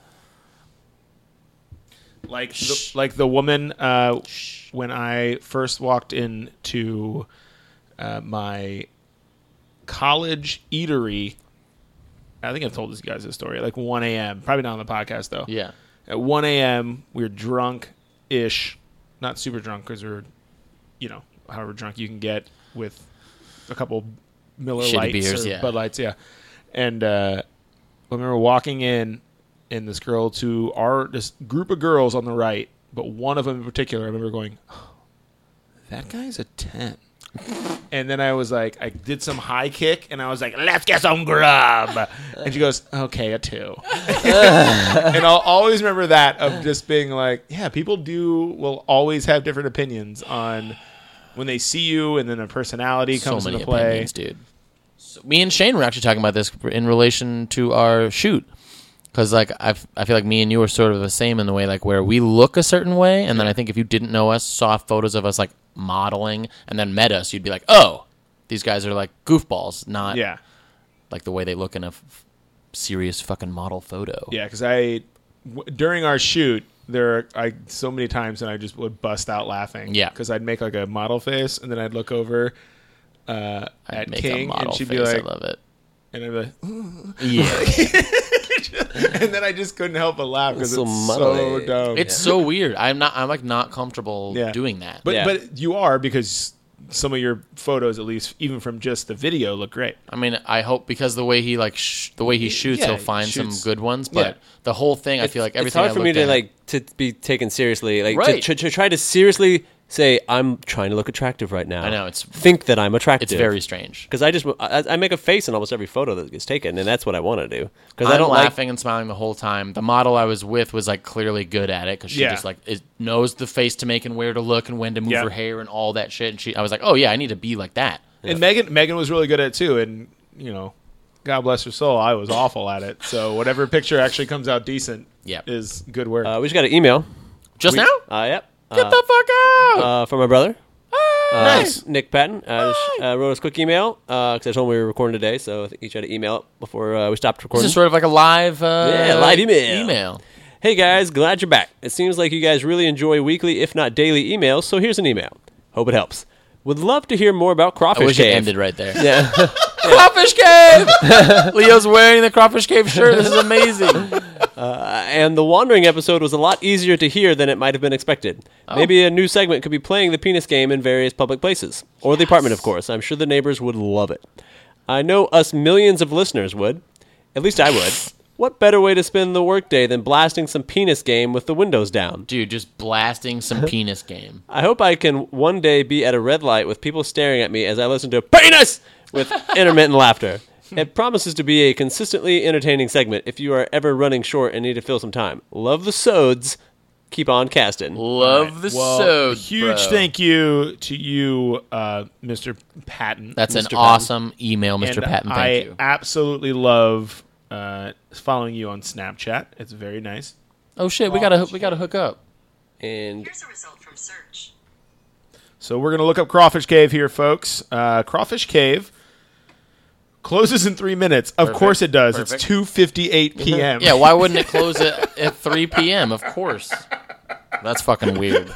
Like the, like the woman uh, when I first walked into uh, my college eatery. I think I've told this guys this story. Like one a.m. Probably not on the podcast though. Yeah. At one a.m. we were drunk-ish, not super drunk because we were, you know, however drunk you can get with a couple Miller Shitty Lights beers, or yeah. Bud Lights, yeah. And uh, I remember walking in, and this girl to our this group of girls on the right, but one of them in particular, I remember going, oh, "That guy's a ten." And then I was like, I did some high kick, and I was like, "Let's get some grub." And she goes, "Okay, a two." And I'll always remember that of just being like, yeah, people do will always have different opinions on when they see you, and then a personality So comes many into play. opinions, dude. So me and Shane were actually talking about this in relation to our shoot. Because like I, I feel like me and you are sort of the same in the way like where we look a certain way, and then I think if you didn't know us, saw photos of us like modeling, and then met us, you'd be like, oh, these guys are like goofballs, not Yeah, like the way they look in a f- serious fucking model photo. yeah, because I w- during our shoot there are I so many times and I just would bust out laughing. Yeah. because I'd make like a model face, and then I'd look over uh, I'd at make King, a model and she'd face. be like, I love it. and I'd be like, Yeah, and then I just couldn't help but laugh because So it's so modelly. dumb. it's so weird. I'm not. I'm like not comfortable Yeah. doing that. But Yeah. but you are, because some of your photos, at least even from just the video, look great. I mean, I hope because the way he like sh- the way he shoots, Yeah, he'll find shoots- some good ones. But Yeah. the whole thing, I feel like everything. It's hard I for me looked to at- like to be taken seriously, like Right. to, to, to try to seriously say I'm trying to look attractive right now. I know, it's- think that I'm attractive. It's very strange. Because I just I, I make a face in almost every photo that gets taken, and that's what I want to do. Because I'm I don't laughing like. and smiling the whole time. The model I was with was like clearly good at it because she Yeah. just like it knows the face to make and where to look and when to move Yeah. her hair and all that shit. And she, I was like, oh yeah, I need to be like that. And Megan Megan was really good at it too, and you know, God bless her soul, I was awful at it. So whatever picture actually comes out decent Yep. is good work. Uh, we just got an email. Just now? Uh, yep. Get Uh, the fuck out! uh, from my brother. Uh, nice. Nick Patton uh, just, uh, wrote us a quick email because I told him we were recording today, so I think he tried to email it before uh, we stopped This recording. is sort of like a live, uh, Yeah, live email. Email. Hey guys, glad you're back. It seems like you guys really enjoy weekly, if not daily, emails, so here's an email. Hope it helps. Would love to hear more about Crawfish I wish Cave. it ended right there. Yeah. Crawfish Cave! Leo's wearing the Crawfish Cave shirt. This is amazing. And the Wandering episode was a lot easier to hear than it might have been expected. Oh. Maybe a new segment could be playing the penis game in various public places. Or the apartment, of course. I'm sure the neighbors would love it. I know us millions of listeners would. At least I would. What better way to spend the workday than blasting some penis game with the windows down? Dude, just blasting some penis game. I hope I can one day be at a red light with people staring at me as I listen to penis with intermittent laughter. It promises to be a consistently entertaining segment if you are ever running short and need to fill some time. Love the sods. Keep on casting. Love the well, sods, huge bro. thank you to you, uh, Mister Patton. That's Mister an awesome email, Mister And Patton. Thank I you. absolutely love uh, following you on Snapchat. It's very nice. Oh shit, we gotta we gotta hook up. And Here's a result from search. So we're going to look up Crawfish Cave here, folks. Uh, Crawfish Cave closes in three minutes. Of Perfect. course it does. Perfect. It's two fifty-eight p.m. Yeah, why wouldn't it close at, at three p.m.? Of course. That's fucking weird.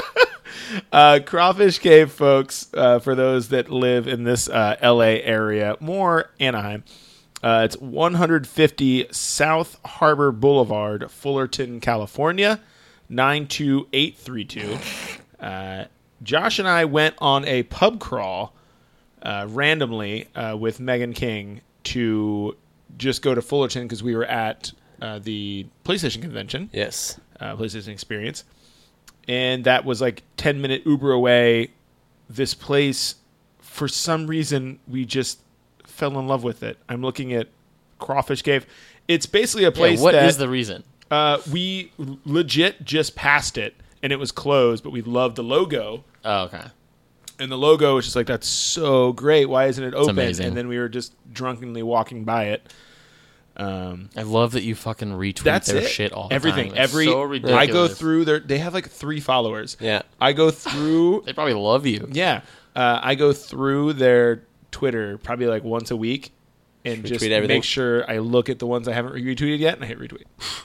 Uh, Crawfish Cave, folks, uh, for those that live in this uh, L A area, more Anaheim. Uh, it's one fifty South Harbor Boulevard, Fullerton, California, nine two eight three two. Uh, Josh and I went on a pub crawl uh, randomly uh, with Megan King to just go to Fullerton because we were at uh, the PlayStation convention, yes. uh, PlayStation Experience. And that was like ten minute Uber away. This place, for some reason, we just fell in love with it. I'm looking at Crawfish Cave. It's basically a Yeah, place what that is the reason? uh, we legit just passed it and it was closed, but we loved the logo. Oh, okay. And the logo was just like, that's so great. Why isn't it open? amazing. And then we were just drunkenly walking by it. Um, I love that you fucking retweet that's their it. shit all the Everything. time. It's Every so I ridiculous. go through their. They have like three followers. Yeah. I go through. They probably love you. Yeah, uh, I go through their Twitter probably like once a week, and just Retweet everything. make sure I look at the ones I haven't retweeted yet, and I hit retweet.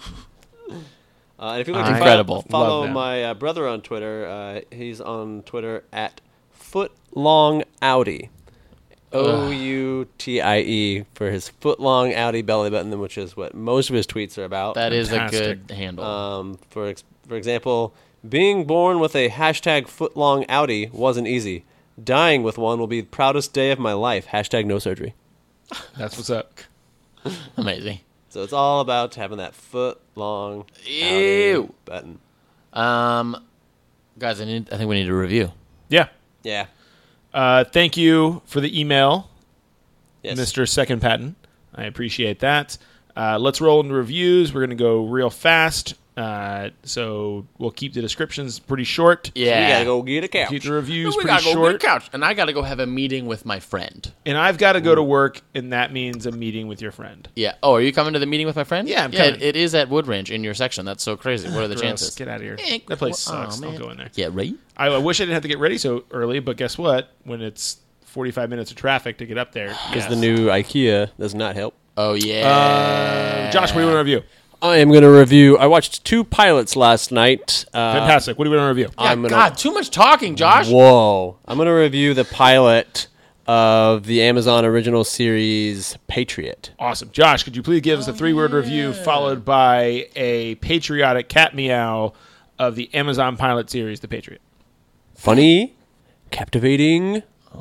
Uh, and if you'd like to Incredible. follow, follow Love them. my uh, brother on Twitter, uh, he's on Twitter at footlongaudi. O U T I E for his footlong Audi belly button, which is what most of his tweets are about. That is a Fantastic. good handle. Um, for ex- for example, being born with a hashtag footlong Audi wasn't easy. Dying with one will be the proudest day of my life. Hashtag no surgery. That's what's up. Amazing. So it's all about having that foot long Ew. button. Um, guys, I need. I think we need a review. Yeah. Yeah. Uh, thank you for the email, Yes. Mister Second Patton. I appreciate that. Uh, let's roll into reviews. We're going to go real fast. Uh, so we'll keep the descriptions pretty short. Yeah, We gotta go get a couch. Keep the reviews We pretty gotta go short. get a couch, and I gotta go have a meeting with my friend. And I've got to go to work, and that means a meeting with your friend. Yeah. Oh, are you coming to the meeting with my friend? Yeah, I'm yeah. coming. It, it is at Woodrange in your section. That's so crazy. What are the Gross. chances? Get out of here. Eh, That place well, oh, sucks. Don't man. go in there. Yeah, right. I, I wish I didn't have to get ready so early, but guess what? When it's forty-five minutes of traffic to get up there, Because yes. the new IKEA does not help. Oh yeah. Uh, Josh, what do you want to review? I am going to review. I watched two pilots last night. Uh, Fantastic. What do you want to review? Yeah, I'm gonna- God, too much talking, Josh. Whoa. I'm going to review the pilot of the Amazon original series Patriot. Awesome. Josh, could you please give us a three-word review followed by a patriotic cat meow of the Amazon pilot series, The Patriot? Funny, captivating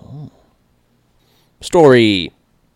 story.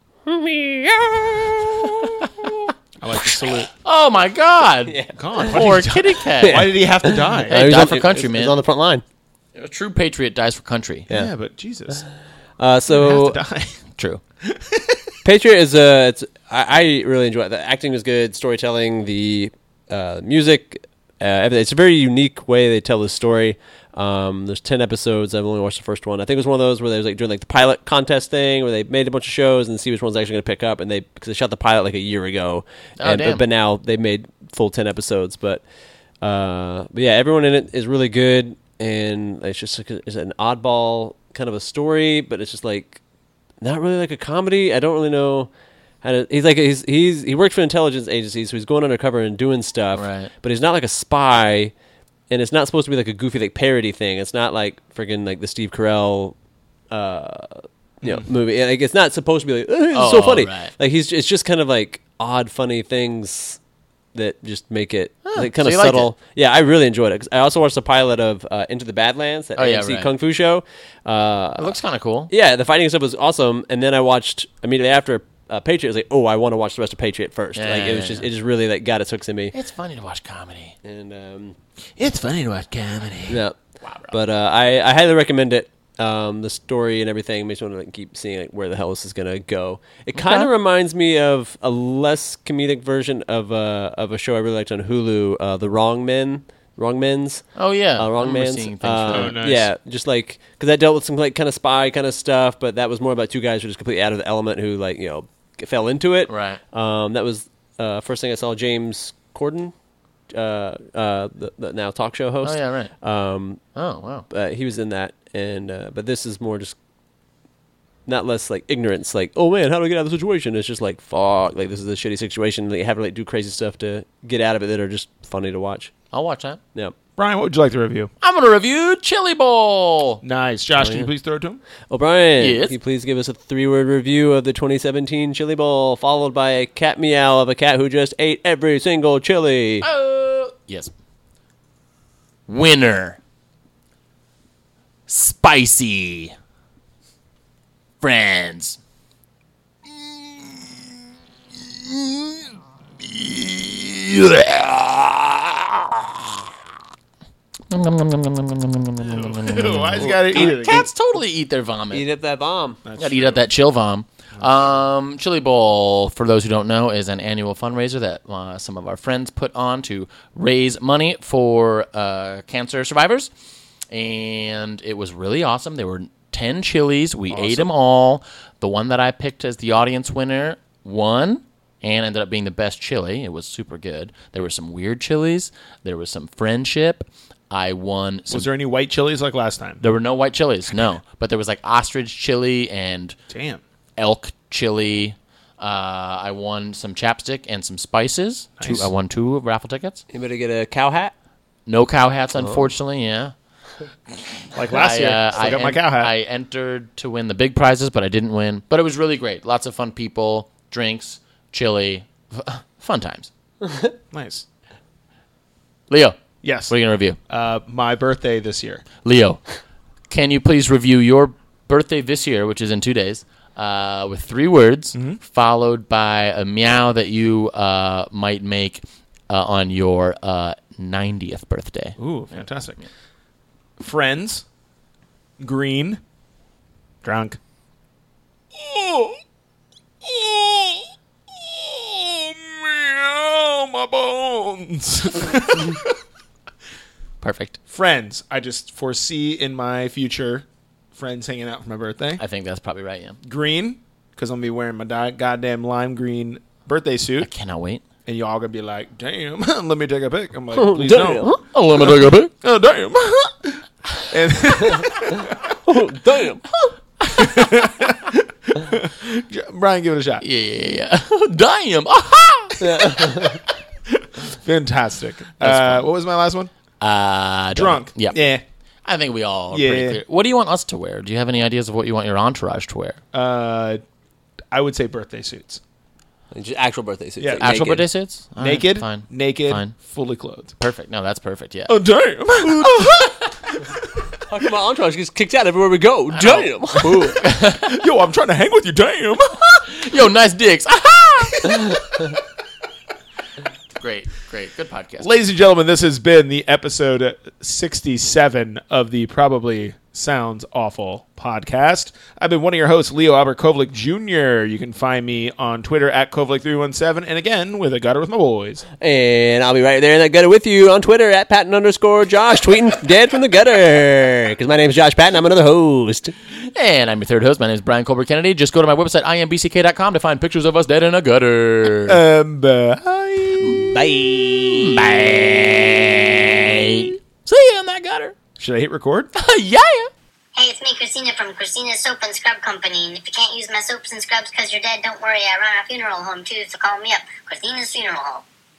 I like the salute. Oh my God. God, why Poor did, he, kitty cat. why did he have to die? Hey, he was die on- for country, he was man. on the front line. A true patriot dies for country. Yeah, Yeah. but Jesus, Uh, you so have to die. True. Patriot is a. It's, I, I really enjoy it. The acting is good, storytelling, the uh, music. Uh, everything. It's a very unique way they tell the story. Um, there's ten episodes. I've only watched the first one. I think it was one of those where they was like doing like the pilot contest thing, where they made a bunch of shows and see which one's actually going to pick up. And they because they shot the pilot like a year ago, Oh, and, damn. But, but now they made full ten episodes. But uh, but yeah, everyone in it is really good, and it's just like a, it's an oddball kind of a story, but it's just like not really like a comedy. I don't really know how to. He's like he's he's he works for an intelligence agency, so he's going undercover and doing stuff. Right. But he's not like a spy, and it's not supposed to be like a goofy like parody thing. It's not like friggin' like the Steve Carell, uh, you know, movie. Like it's not supposed to be like oh, it's so Oh, funny. right. Like he's it's just kind of like odd, funny things that just make it like kind so of you liked subtle. Yeah, I really enjoyed it. 'Cause I also watched the pilot of uh, Into the Badlands, that Oh, yeah, A M C right. Kung Fu show. Uh, It looks kind of cool. yeah, the fighting stuff was awesome, and then I watched immediately after uh, Patriot. I was like, oh, I want to watch the rest of Patriot first. Yeah, like yeah, it was yeah, just, yeah. it just really like got its hooks in me. It's funny to watch comedy. And um, It's funny to watch comedy. yeah, Wow, bro. but uh, I, I highly recommend it. Um, the story and everything makes me want to like, keep seeing like, where the hell this is gonna go. It kind of Okay. reminds me of a less comedic version of a of a show I really liked on Hulu, uh, The Wrong Men, Wrong Men's. Oh yeah, Uh, I wrong remember man's. seeing things Uh, from Oh, it. nice. Yeah, just like because that dealt with some like kind of spy kind of stuff, but that was more about two guys who were just completely out of the element who like you know fell into it. Right. Um, that was uh, first thing I saw. James Corden, uh, uh, the, the now talk show host. Oh yeah, right. Um, Oh wow. uh, he was in that, and uh, but this is more just not less like ignorance. Like, oh man, how do I get out of the situation? It's just like fuck, like this is a shitty situation. They have to like do crazy stuff to get out of it that are just funny to watch. I'll watch that. Yeah. Brian, what would you like to review? I'm gonna review Chili Bowl. Nice, Josh. Oh, Can yeah. you please throw it to him? O'Brien, Yes? can you please give us a three-word review of the twenty seventeen Chili Bowl, followed by a cat meow of a cat who just ate every single chili. Oh yes. Winner. Spicy. Friends. Why you gotta eat it again? Cats totally eat their vomit. Eat up that bomb. Gotta eat up that chill vom. Um, Chili Bowl, for those who don't know, is an annual fundraiser that uh, some of our friends put on to raise money for uh, cancer survivors. And it was really awesome. There were ten chilies. We ate them all. The one that I picked as the audience winner won and ended up being the best chili. It was super good. There were some weird chilies. There was some friendship. I won some Was there any white chilies like last time? there were no white chilies, no. But there was like ostrich chili and Damn. elk chili. Uh, I won some chapstick and some spices. Nice. Two, I won two raffle tickets. Anybody get a cow hat? No cow hats, unfortunately. Yeah. Like last I, year. uh, Still I, got my en- cow hat. I entered to win the big prizes, but I didn't win. But it was really great. Lots of fun people, drinks, chili, fun times. Nice. Leo, Yes. what are you going to review? Uh, my birthday this year. Leo, can you please review your birthday this year, which is in two days, uh, with three words, followed by a meow that you uh, might make uh, on your uh, ninetieth birthday? Ooh, fantastic. Friends. Green. Drunk. Oh, oh, oh, meow, my bones. Perfect. Friends. I just foresee in my future friends hanging out for my birthday. I think that's probably right, yeah. Green, because I'm going to be wearing my di- goddamn lime green birthday I suit. cannot wait. And y'all going to be like, damn, let me take a pic. I'm like, please damn. don't. Oh, let me take a pic. Oh, damn. and Damn. Brian, give it a shot. Yeah, yeah, yeah. Damn. Aha! Fantastic. Uh, what was my last one? Uh, don't- Drunk. Yeah. Yeah. I think we all are Yeah. pretty clear. What do you want us to wear? Do you have any ideas of what you want your entourage to wear? Uh, I would say birthday suits. Just actual birthday suits. Yeah, like Actual naked. birthday suits? All right, Naked, fine. naked, Fine. fully clothed. Perfect. No, that's perfect. Yeah. Oh, damn. How come my entourage gets kicked out everywhere we go? Damn. Yo, I'm trying to hang with you, damn. Yo, nice dicks. Aha! Great Great, great. Good podcast. Ladies and gentlemen, this has been the episode sixty-seven of the Probably Sounds Awful podcast. I've been one of your hosts, Leo Albert Kovalik Junior You can find me on Twitter at Kovalik three one seven, and again, with a gutter with my boys. And I'll be right there in that gutter with you on Twitter at Patton underscore Josh, tweeting dead from the gutter. Because my name is Josh Patton. I'm another host. And I'm your third host. My name is Brian Colbert Kennedy. Just go to my website, I M B C K dot com, to find pictures of us dead in a gutter. Um, bye. Bye. Bye. See you in that gutter. Should I hit record? Yeah. Hey, it's me, Christina from Christina's Soap and Scrub Company. And if you can't use my soaps and scrubs because you're dead, don't worry. I run a funeral home, too, so call me up. Christina's Funeral Home.